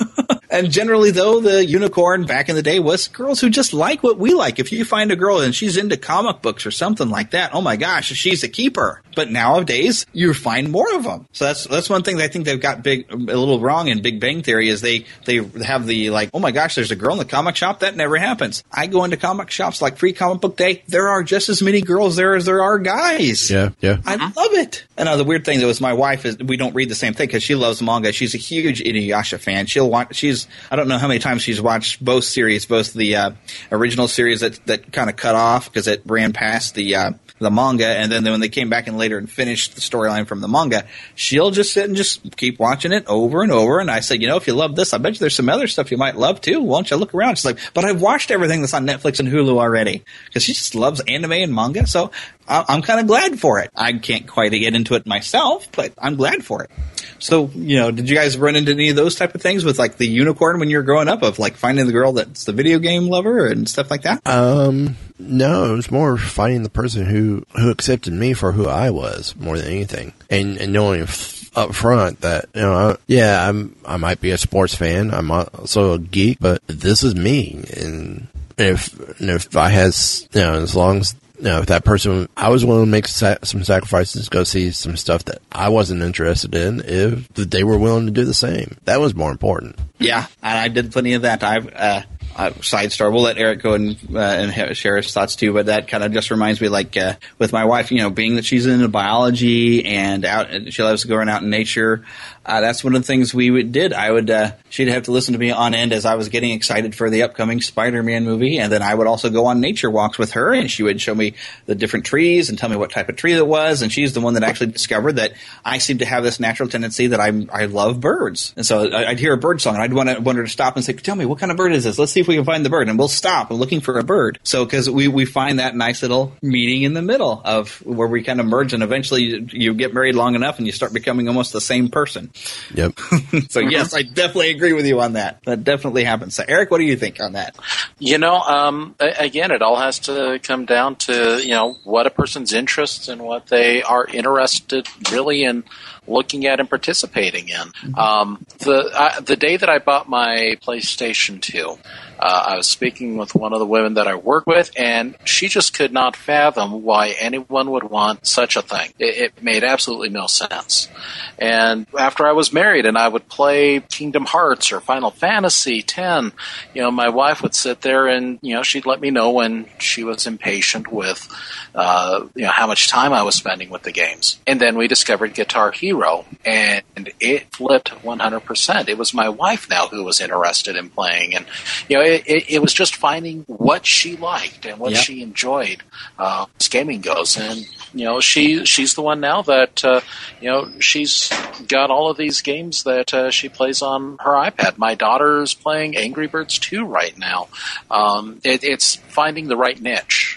And generally, though, the unicorn back in the day was girls who just like what we like. If you find a girl and she's into comic books or something like that, oh my gosh, she's a keeper. But nowadays, you find more of them. So that's that's one thing that I think they've got big a little wrong in Big Bang Theory is they, they have the like, oh my gosh, there's a girl in the comic shop. That never happens. I go into comic shops like Free Comic Book Day. There are just as many girls there as there are guys. Yeah, yeah. I love it. And uh, the weird thing, though, is my wife, is we don't read the same thing because she loves manga. She's a huge Inuyasha fan. She'll watch, she's, I don't know how many times she's watched both series, both the uh, original series that, that kind of cut off because it ran past the uh, the manga, and then when they came back in later and finished the storyline from the manga, she'll just sit and just keep watching it over and over. And I said, you know, if you love this, I bet you there's some other stuff you might love too. Why don't you look around? She's like, but I've watched everything that's on Netflix and Hulu already, because she just loves anime and manga. So I- I'm kind of glad for it. I can't quite get into it myself, but I'm glad for it. So, you know, did you guys run into any of those type of things with like the unicorn when you were growing up, of like finding the girl that's the video game lover and stuff like that? Um, no, it was more finding the person who, who accepted me for who I was more than anything. And, and knowing f- up front that, you know, I, yeah, I'm, I might be a sports fan. I'm also a geek, but this is me. And if, and if I has, you know, as long as, you know, if that person, I was willing to make sa- some sacrifices, go see some stuff that I wasn't interested in, if they were willing to do the same. That was more important. Yeah, and I did plenty of that. I've, uh, Uh, side story. We'll let Eric go and, uh, and share his thoughts too, but that kind of just reminds me, like, uh, with my wife, you know, being that she's into biology and out, she loves going out in nature. Uh, that's one of the things we would, did. I would, uh, she'd have to listen to me on end as I was getting excited for the upcoming Spider-Man movie. And then I would also go on nature walks with her, and she would show me the different trees and tell me what type of tree that was. And she's the one that actually discovered that I seem to have this natural tendency that I'm, I love birds. And so I'd hear a bird song and I'd want to, want her to stop and say, tell me, what kind of bird is this? Let's see if we can find the bird. And we'll stop. I'm looking for a bird. So, cause we, we find that nice little meeting in the middle of where we kind of merge, and eventually you, you get married long enough and you start becoming almost the same person. Yep. So yes, I definitely agree with you on that. That definitely happens. So Eric, what do you think on that? You know, um, again, it all has to come down to, you know, what a person's interests and what they are interested really in looking at and participating in. Mm-hmm. Um, the I, the day that I bought my PlayStation two, uh, I was speaking with one of the women that I work with, and she just could not fathom why anyone would want such a thing. It, it made absolutely no sense. And after I was married and I would play Kingdom Hearts or Final Fantasy ten, you know, my wife would sit there and, you know, she'd let me know when she was impatient with, uh, you know, how much time I was spending with the games. And then we discovered Guitar Hero, and it flipped one hundred percent. It was my wife now who was interested in playing, and, you know, it, it, it was just finding what she liked and what yep. she enjoyed uh, as gaming goes. And, you know, she she's the one now that, uh, you know, she's got all of these games that uh, she plays on her iPad. My daughter's playing Angry Birds two right now. Um, it, it's finding the right niche.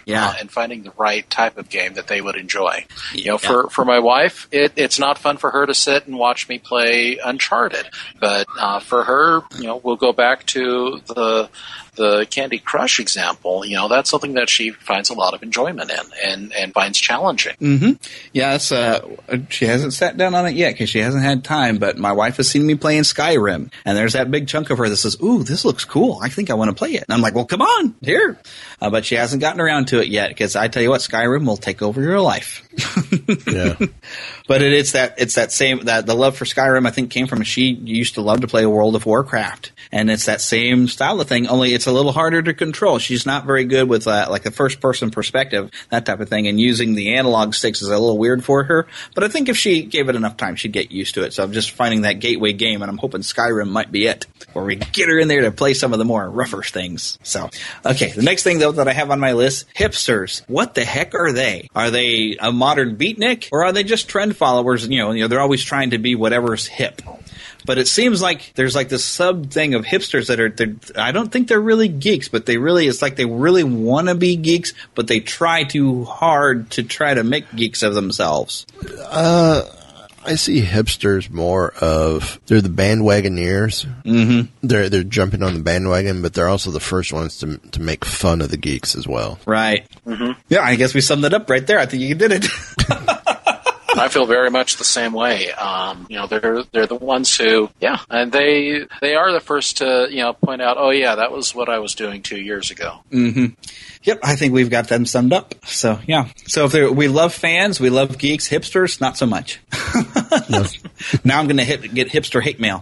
Yeah. uh, and finding the right type of game that they would enjoy. You know, yeah. for, for my wife, it, it's not fun for her to sit and watch me play Uncharted. But uh, for her, you know, we'll go back to the the Candy Crush example. You know, that's something that she finds a lot of enjoyment in and, and finds challenging. Mm-hmm. Yeah, it's, uh, she hasn't sat down on it yet because she hasn't had time, but my wife has seen me playing Skyrim, and there's that big chunk of her that says, ooh, this looks cool. I think I want to play it. And I'm like, well, come on, here. Uh, but she hasn't gotten around to it yet because I tell you what, Skyrim will take over your life. Yeah. But it, it's that it's that same that the love for Skyrim I think came from she used to love to play World of Warcraft, and it's that same style of thing. Only it's a little harder to control. She's not very good with uh, like a first person perspective, that type of thing, and using the analog sticks is a little weird for her. But I think if she gave it enough time, she'd get used to it. So I'm just finding that gateway game, and I'm hoping Skyrim might be it, where we get her in there to play some of the more rougher things. So okay, the next thing though that I have on my list, hipsters. What the heck are they? Are they a modern beatnik, or are they just trend followers? You know, you know, they're always trying to be whatever's hip. But it seems like there's like this sub thing of hipsters that are, I don't think they're really geeks, but they really, it's like they really want to be geeks, but they try too hard to try to make geeks of themselves. Uh, I see hipsters more of, they're the bandwagoneers. Mm-hmm. They're, they're jumping on the bandwagon, but they're also the first ones to to make fun of the geeks as well. Right. Mm-hmm. Yeah, I guess we summed it up right there. I think you did it. I feel very much the same way. Um, you know, they're they're the ones who, yeah, and they they are the first to, you know, point out, oh yeah, that was what I was doing two years ago. Mm-hmm. Yep, I think we've got them summed up. So yeah, so if we love fans, we love geeks, hipsters, not so much. No. Now I'm going to hit get hipster hate mail.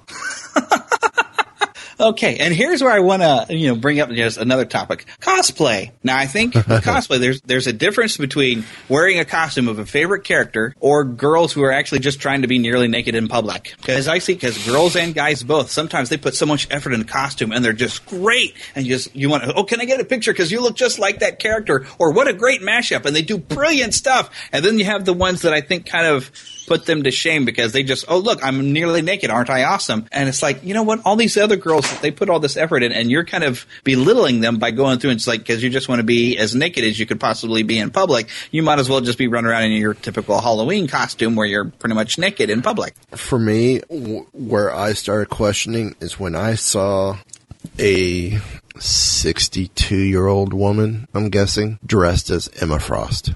Okay, and here's where I want to, you know, bring up just another topic: cosplay. Now, I think with cosplay, there's there's a difference between wearing a costume of a favorite character or girls who are actually just trying to be nearly naked in public. Because I see, because girls and guys both, sometimes they put so much effort in a costume and they're just great, and you just you want to, oh, can I get a picture because you look just like that character, or what a great mashup, and they do brilliant stuff. And then you have the ones that I think kind of put them to shame because they just, oh, look, I'm nearly naked. Aren't I awesome? And it's like, you know what? All these other girls, they put all this effort in, and you're kind of belittling them by going through. And it's like, because you just want to be as naked as you could possibly be in public, you might as well just be running around in your typical Halloween costume where you're pretty much naked in public. For me, w- where I started questioning is when I saw a sixty-two-year-old woman, I'm guessing, dressed as Emma Frost.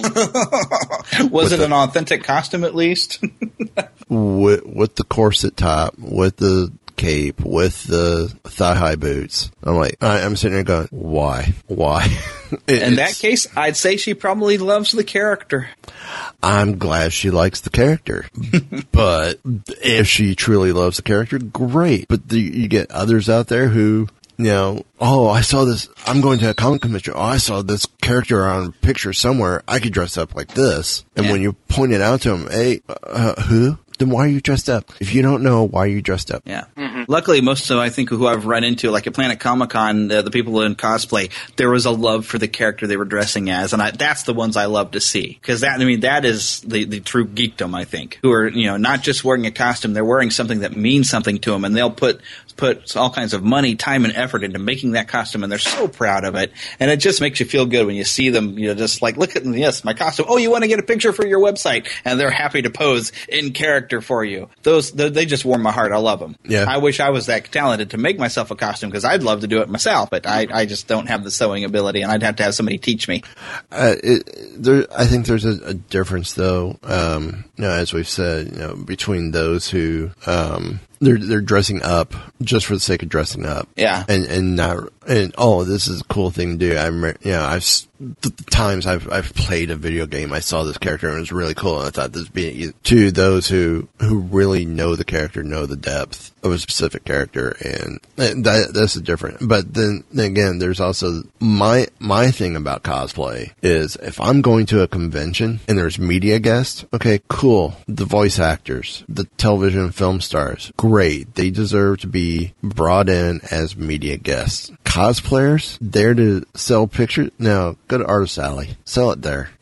Was with it the, an authentic costume at least? with, with the corset top, with the cape, with the thigh-high boots. I'm like, I, I'm sitting there going, why? Why? it, In that case, I'd say she probably loves the character. I'm glad she likes the character. But if she truly loves the character, great. But the, you get others out there who, you know, oh, I saw this, I'm going to a comic convention. Oh, I saw this character on a picture somewhere. I could dress up like this. And yeah. when you point it out to them, hey, uh, who? Then why are you dressed up? If you don't know, why are you dressed up? Yeah. Mm-hmm. Luckily, most of, I think, who I've run into, like at Planet Comic-Con, uh, the people in cosplay, there was a love for the character they were dressing as. And I, that's the ones I love to see. Because that, I mean, that is the, the true geekdom, I think. Who are, you know, not just wearing a costume, they're wearing something that means something to them. And they'll put, put all kinds of money, time, and effort into making that costume. And they're so proud of it. And it just makes you feel good when you see them, you know, just like, look at, yes, my costume. Oh, you want to get a picture for your website? And they're happy to pose in character for you. Those, they just warm my heart. I love them. Yeah. I wish I was that talented to make myself a costume because I'd love to do it myself, but I, I just don't have the sewing ability, and I'd have to have somebody teach me. Uh, it, there, I think there's a, a difference, though. Um, you know, as we've said, you know, between those who um, they're they're dressing up just for the sake of dressing up, yeah, and and not and oh, this is a cool thing to do. I'm, you know, I've the, the times I've I've played a video game, I saw this character and it was really cool, and I thought this would be to those who who really know the character, know the depth of a specific character, and, and that that's different. But then, then again, there's also my my thing about cosplay is if I'm going to a convention and there's media guests, okay, cool, the voice actors, the television and film stars, great, they deserve to be brought in as media guests. Cosplayers, there to sell pictures. No, go to Artist Alley, sell it there.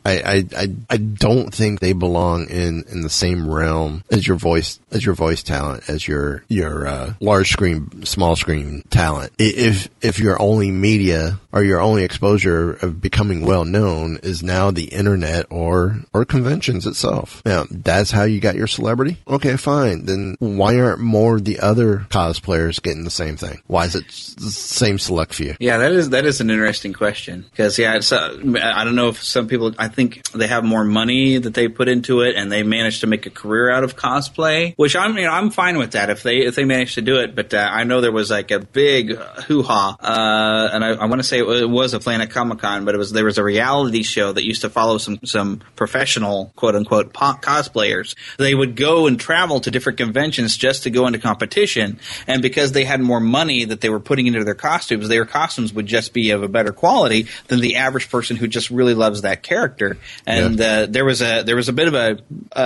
I, I, I, I don't think they belong in, in the same realm as your voice as your voice talent, as your your uh, large screen, small screen talent. If if your only media or your only exposure of becoming well known is now the internet or or conventions itself, now that's how you got your celebrity. Okay, fine. Then why aren't more of the other cosplayers getting the same thing? Why is it the same select few? Yeah, that is that is an interesting question because yeah, it's, uh, I don't know if some people. I think they have more money that they put into it, and they managed to make a career out of cosplay, which I'm you know, I'm fine with that if they if they manage to do it. But uh, I know there was like a big hoo ha, uh, and I, I want to say it was a Planet Comic Con, but it was there was a reality show that used to follow some some professional quote unquote po- cosplayers. They would go and travel to different conventions just to go into competition, and because they had more money that they were putting into their costumes, their costumes would just be of a better quality than the average person who just really loves that character. And yeah. uh, there was a there was a bit of a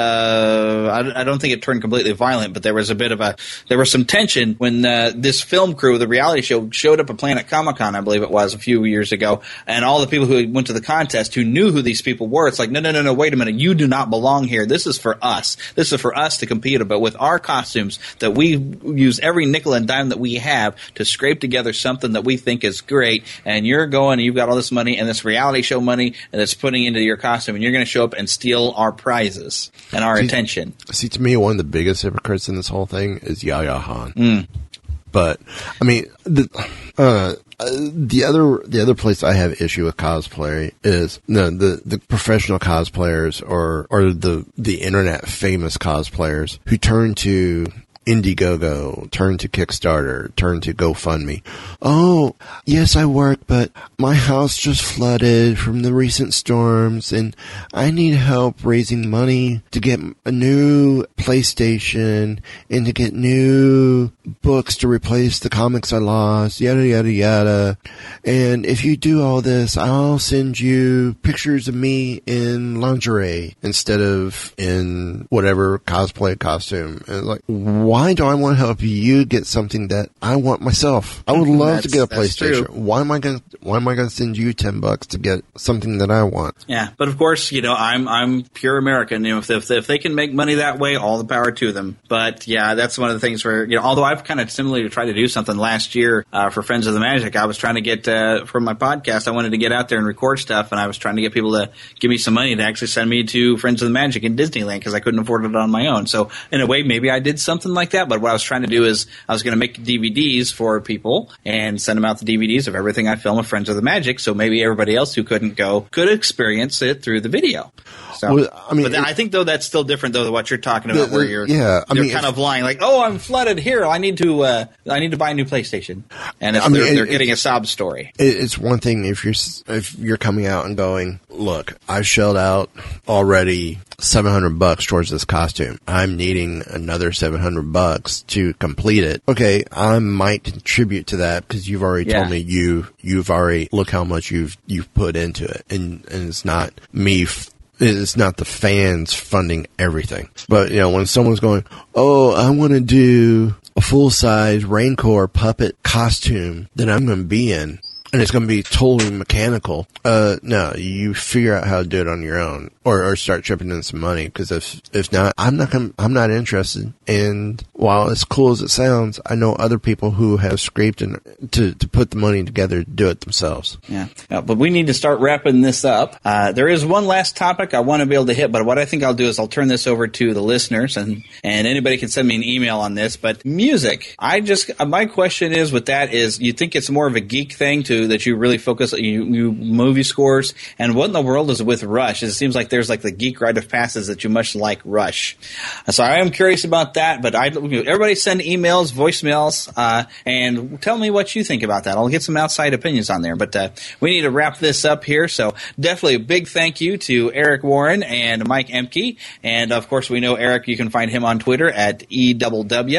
uh, I, I don't think it turned completely violent, but there was a bit of a there was some tension when uh, this film crew, the reality show, showed up at Planet Comic Con, I believe it was a few years ago, and all the people who went to the contest who knew who these people were, it's like no no no no wait a minute, you do not belong here. This is for us. This is for us to compete, but with our costumes that we use every nickel and dime that we have to scrape together something that we think is great, and you're going and you've got all this money and this reality show money and it's putting into your costume, and you're going to show up and steal our prizes and our see, attention. See, to me, one of the biggest hypocrites in this whole thing is Yaya Han. Mm. But I mean, the uh, the other the other place I have issue with cosplay is no the the professional cosplayers or or the the internet famous cosplayers who turn to Indiegogo, turn to Kickstarter, turn to GoFundMe. Oh, yes, I work, but my house just flooded from the recent storms, and I need help raising money to get a new PlayStation and to get new books to replace the comics I lost, yada, yada, yada. And if you do all this, I'll send you pictures of me in lingerie instead of in whatever cosplay costume. And like, why? Why do I want to help you get something that I want myself? I would love to get a PlayStation. True. Why am I going? Why am I going to send you ten bucks to get something that I want? Yeah, but of course, you know, I'm I'm pure American. You know, if if, if they can make money that way, all the power to them. But yeah, that's one of the things where you know, although I've kind of similarly tried to do something last year uh, for Friends of the Magic, I was trying to get uh, from my podcast. I wanted to get out there and record stuff, and I was trying to get people to give me some money to actually send me to Friends of the Magic in Disneyland because I couldn't afford it on my own. So in a way, maybe I did something like that. But what I was trying to do is I was going to make D V Ds for people and send them out the D V Ds of everything I film of Friends of the Magic, so maybe everybody else who couldn't go could experience it through the video. So, well, I mean, but then, I think though that's still different though than what you're talking about, the, the, where you're yeah, I you're mean, kind of lying like, oh, I'm flooded here. I need to uh, I need to buy a new PlayStation, and it's, I mean, they're, it, they're getting a sob story. It, it's one thing if you're if you're coming out and going, look, I've shelled out already seven hundred bucks towards this costume. I'm needing another seven hundred bucks to complete it. Okay, I might contribute to that because you've already Yeah. told me you you've already look how much you've you've put into it, and and it's not me. F- It's not the fans funding everything. But, you know, when someone's going, oh, I want to do a full-size Rancor puppet costume that I'm going to be in, and it's going to be totally mechanical, uh, no, you figure out how to do it on your own, or, or start chipping in some money, because if, if not, I'm not gonna, I'm not interested. And while as cool as it sounds, I know other people who have scraped in to, to put the money together to do it themselves. Yeah. yeah, but we need to start wrapping this up. Uh, there is one last topic I want to be able to hit, but what I think I'll do is I'll turn this over to the listeners, and, and anybody can send me an email on this. But music, I just, my question is with that is, you think it's more of a geek thing to that you really focus on you, you movie scores, and what in the world is with Rush? It seems like there's like the geek rite of passage that you much like Rush. So I am curious about that, but I, everybody send emails, voicemails, uh, and tell me what you think about that. I'll get some outside opinions on there, but uh, we need to wrap this up here. So definitely a big thank you to Eric Warren and Mike Emke, and of course we know Eric, you can find him on Twitter at E W W.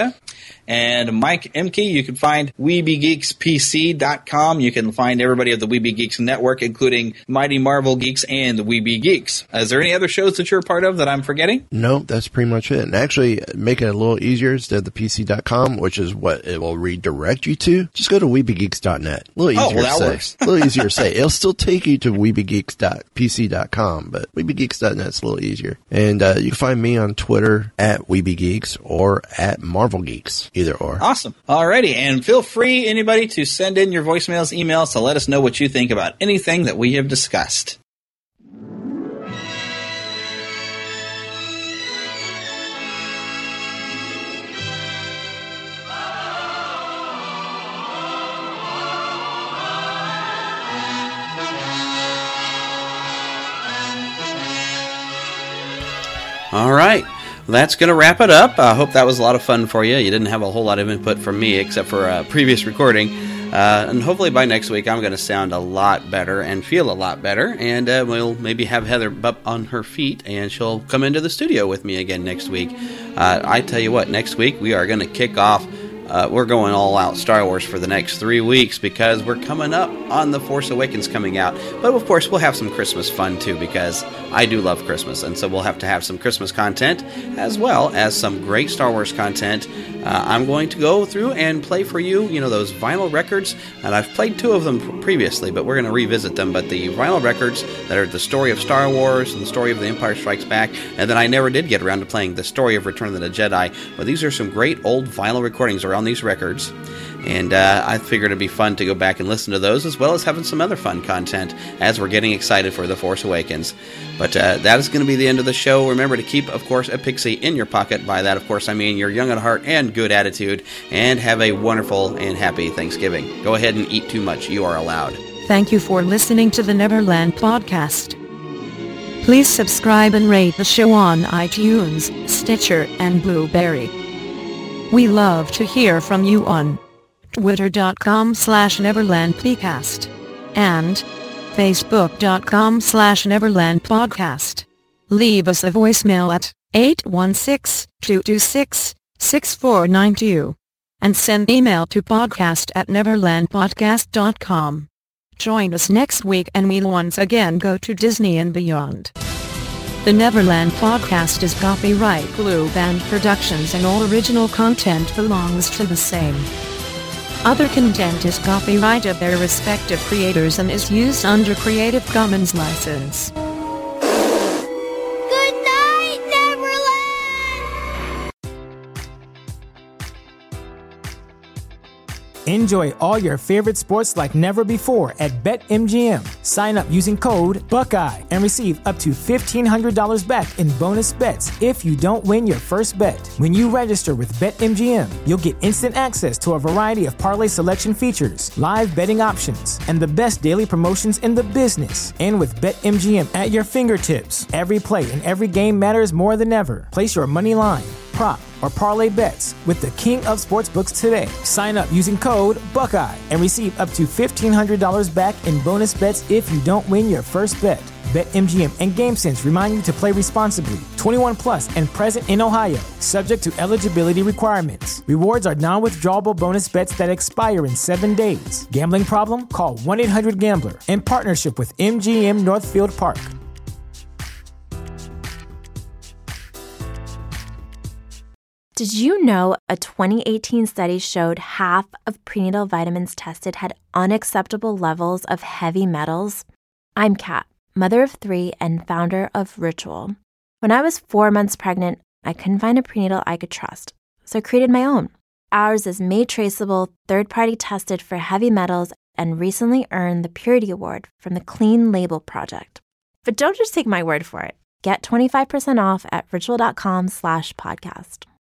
And Mike Emke, you can find Weeby Geeks P C dot com. You can find everybody of the Weeby Geeks Network, including Mighty Marvel Geeks and the Weeby Geeks. Is there any other shows that you're a part of that I'm forgetting? Nope, that's pretty much it. And actually, make it a little easier instead of the P C dot com, which is what it will redirect you to. Just go to Weeby Geeks dot net. A little easier oh, well, that to say. works. A little easier to say. It'll still take you to Weeby Geeks dot P C dot com, but Weeby Geeks dot net is a little easier. And uh, you can find me on Twitter at Weeby Geeks or at Marvel Geeks, either or. Awesome. Alrighty, and feel free, anybody, to send in your voicemails, emails to let us know what you think about anything that we have discussed. All right. That's going to wrap it up. I hope that was a lot of fun for you. You didn't have a whole lot of input from me except for a previous recording. Uh, and hopefully by next week I'm going to sound a lot better and feel a lot better. And uh, we'll maybe have Heather up on her feet and she'll come into the studio with me again next week. Uh, I tell you what, next week we are going to kick off. Uh, we're going all out Star Wars for the next three weeks because we're coming up on The Force Awakens coming out. But of course, we'll have some Christmas fun too because I do love Christmas. And so we'll have to have some Christmas content as well as some great Star Wars content. Uh, I'm going to go through and play for you, you know, those vinyl records. And I've played two of them previously, but we're going to revisit them. But the vinyl records that are the story of Star Wars and the story of The Empire Strikes Back. And then I never did get around to playing the story of Return of the Jedi. But these are some great old vinyl recordings around on these records, and uh, I figured it'd be fun to go back and listen to those as well as having some other fun content as we're getting excited for The Force Awakens. But uh, that is going to be the end of the show. Remember to keep, of course, a pixie in your pocket. By that, of course, I mean you're young at heart and good attitude, and have a wonderful and happy Thanksgiving. Go ahead and eat too much. You are allowed. Thank you for listening to the Neverland Podcast. Please subscribe and rate the show on iTunes, Stitcher, and Blueberry. We love to hear from you on twitter.com slash neverlandpcast and facebook.com slash neverlandpodcast. Leave us a voicemail at eight one six, two two six, six four nine two and send email to podcast at neverlandpodcast dot com. Join us next week and we'll once again go to Disney and beyond. The Neverland Podcast is copyright Blue Band Productions and all original content belongs to the same. Other content is copyright of their respective creators and is used under Creative Commons license. Good night, Neverland! Enjoy all your favorite sports like never before at BetMGM. Sign up using code Buckeye and receive up to fifteen hundred dollars back in bonus bets if you don't win your first bet. When you register with BetMGM, you'll get instant access to a variety of parlay selection features, live betting options, and the best daily promotions in the business. And with BetMGM at your fingertips, every play and every game matters more than ever. Place your money line, prop, or parlay bets with the king of sportsbooks today. Sign up using code Buckeye and receive up to fifteen hundred dollars back in bonus bets if you don't win your first bet. BetMGM and GameSense remind you to play responsibly. twenty-one plus and present in Ohio, subject to eligibility requirements. Rewards are non-withdrawable bonus bets that expire in seven days. Gambling problem? Call one eight hundred gambler in partnership with M G M Northfield Park. Did you know a twenty eighteen study showed half of prenatal vitamins tested had unacceptable levels of heavy metals? I'm Kat, mother of three and founder of Ritual. When I was four months pregnant, I couldn't find a prenatal I could trust, so I created my own. Ours is made traceable, third-party tested for heavy metals, and recently earned the Purity Award from the Clean Label Project. But don't just take my word for it. Get twenty-five percent off at ritual.com slash podcast.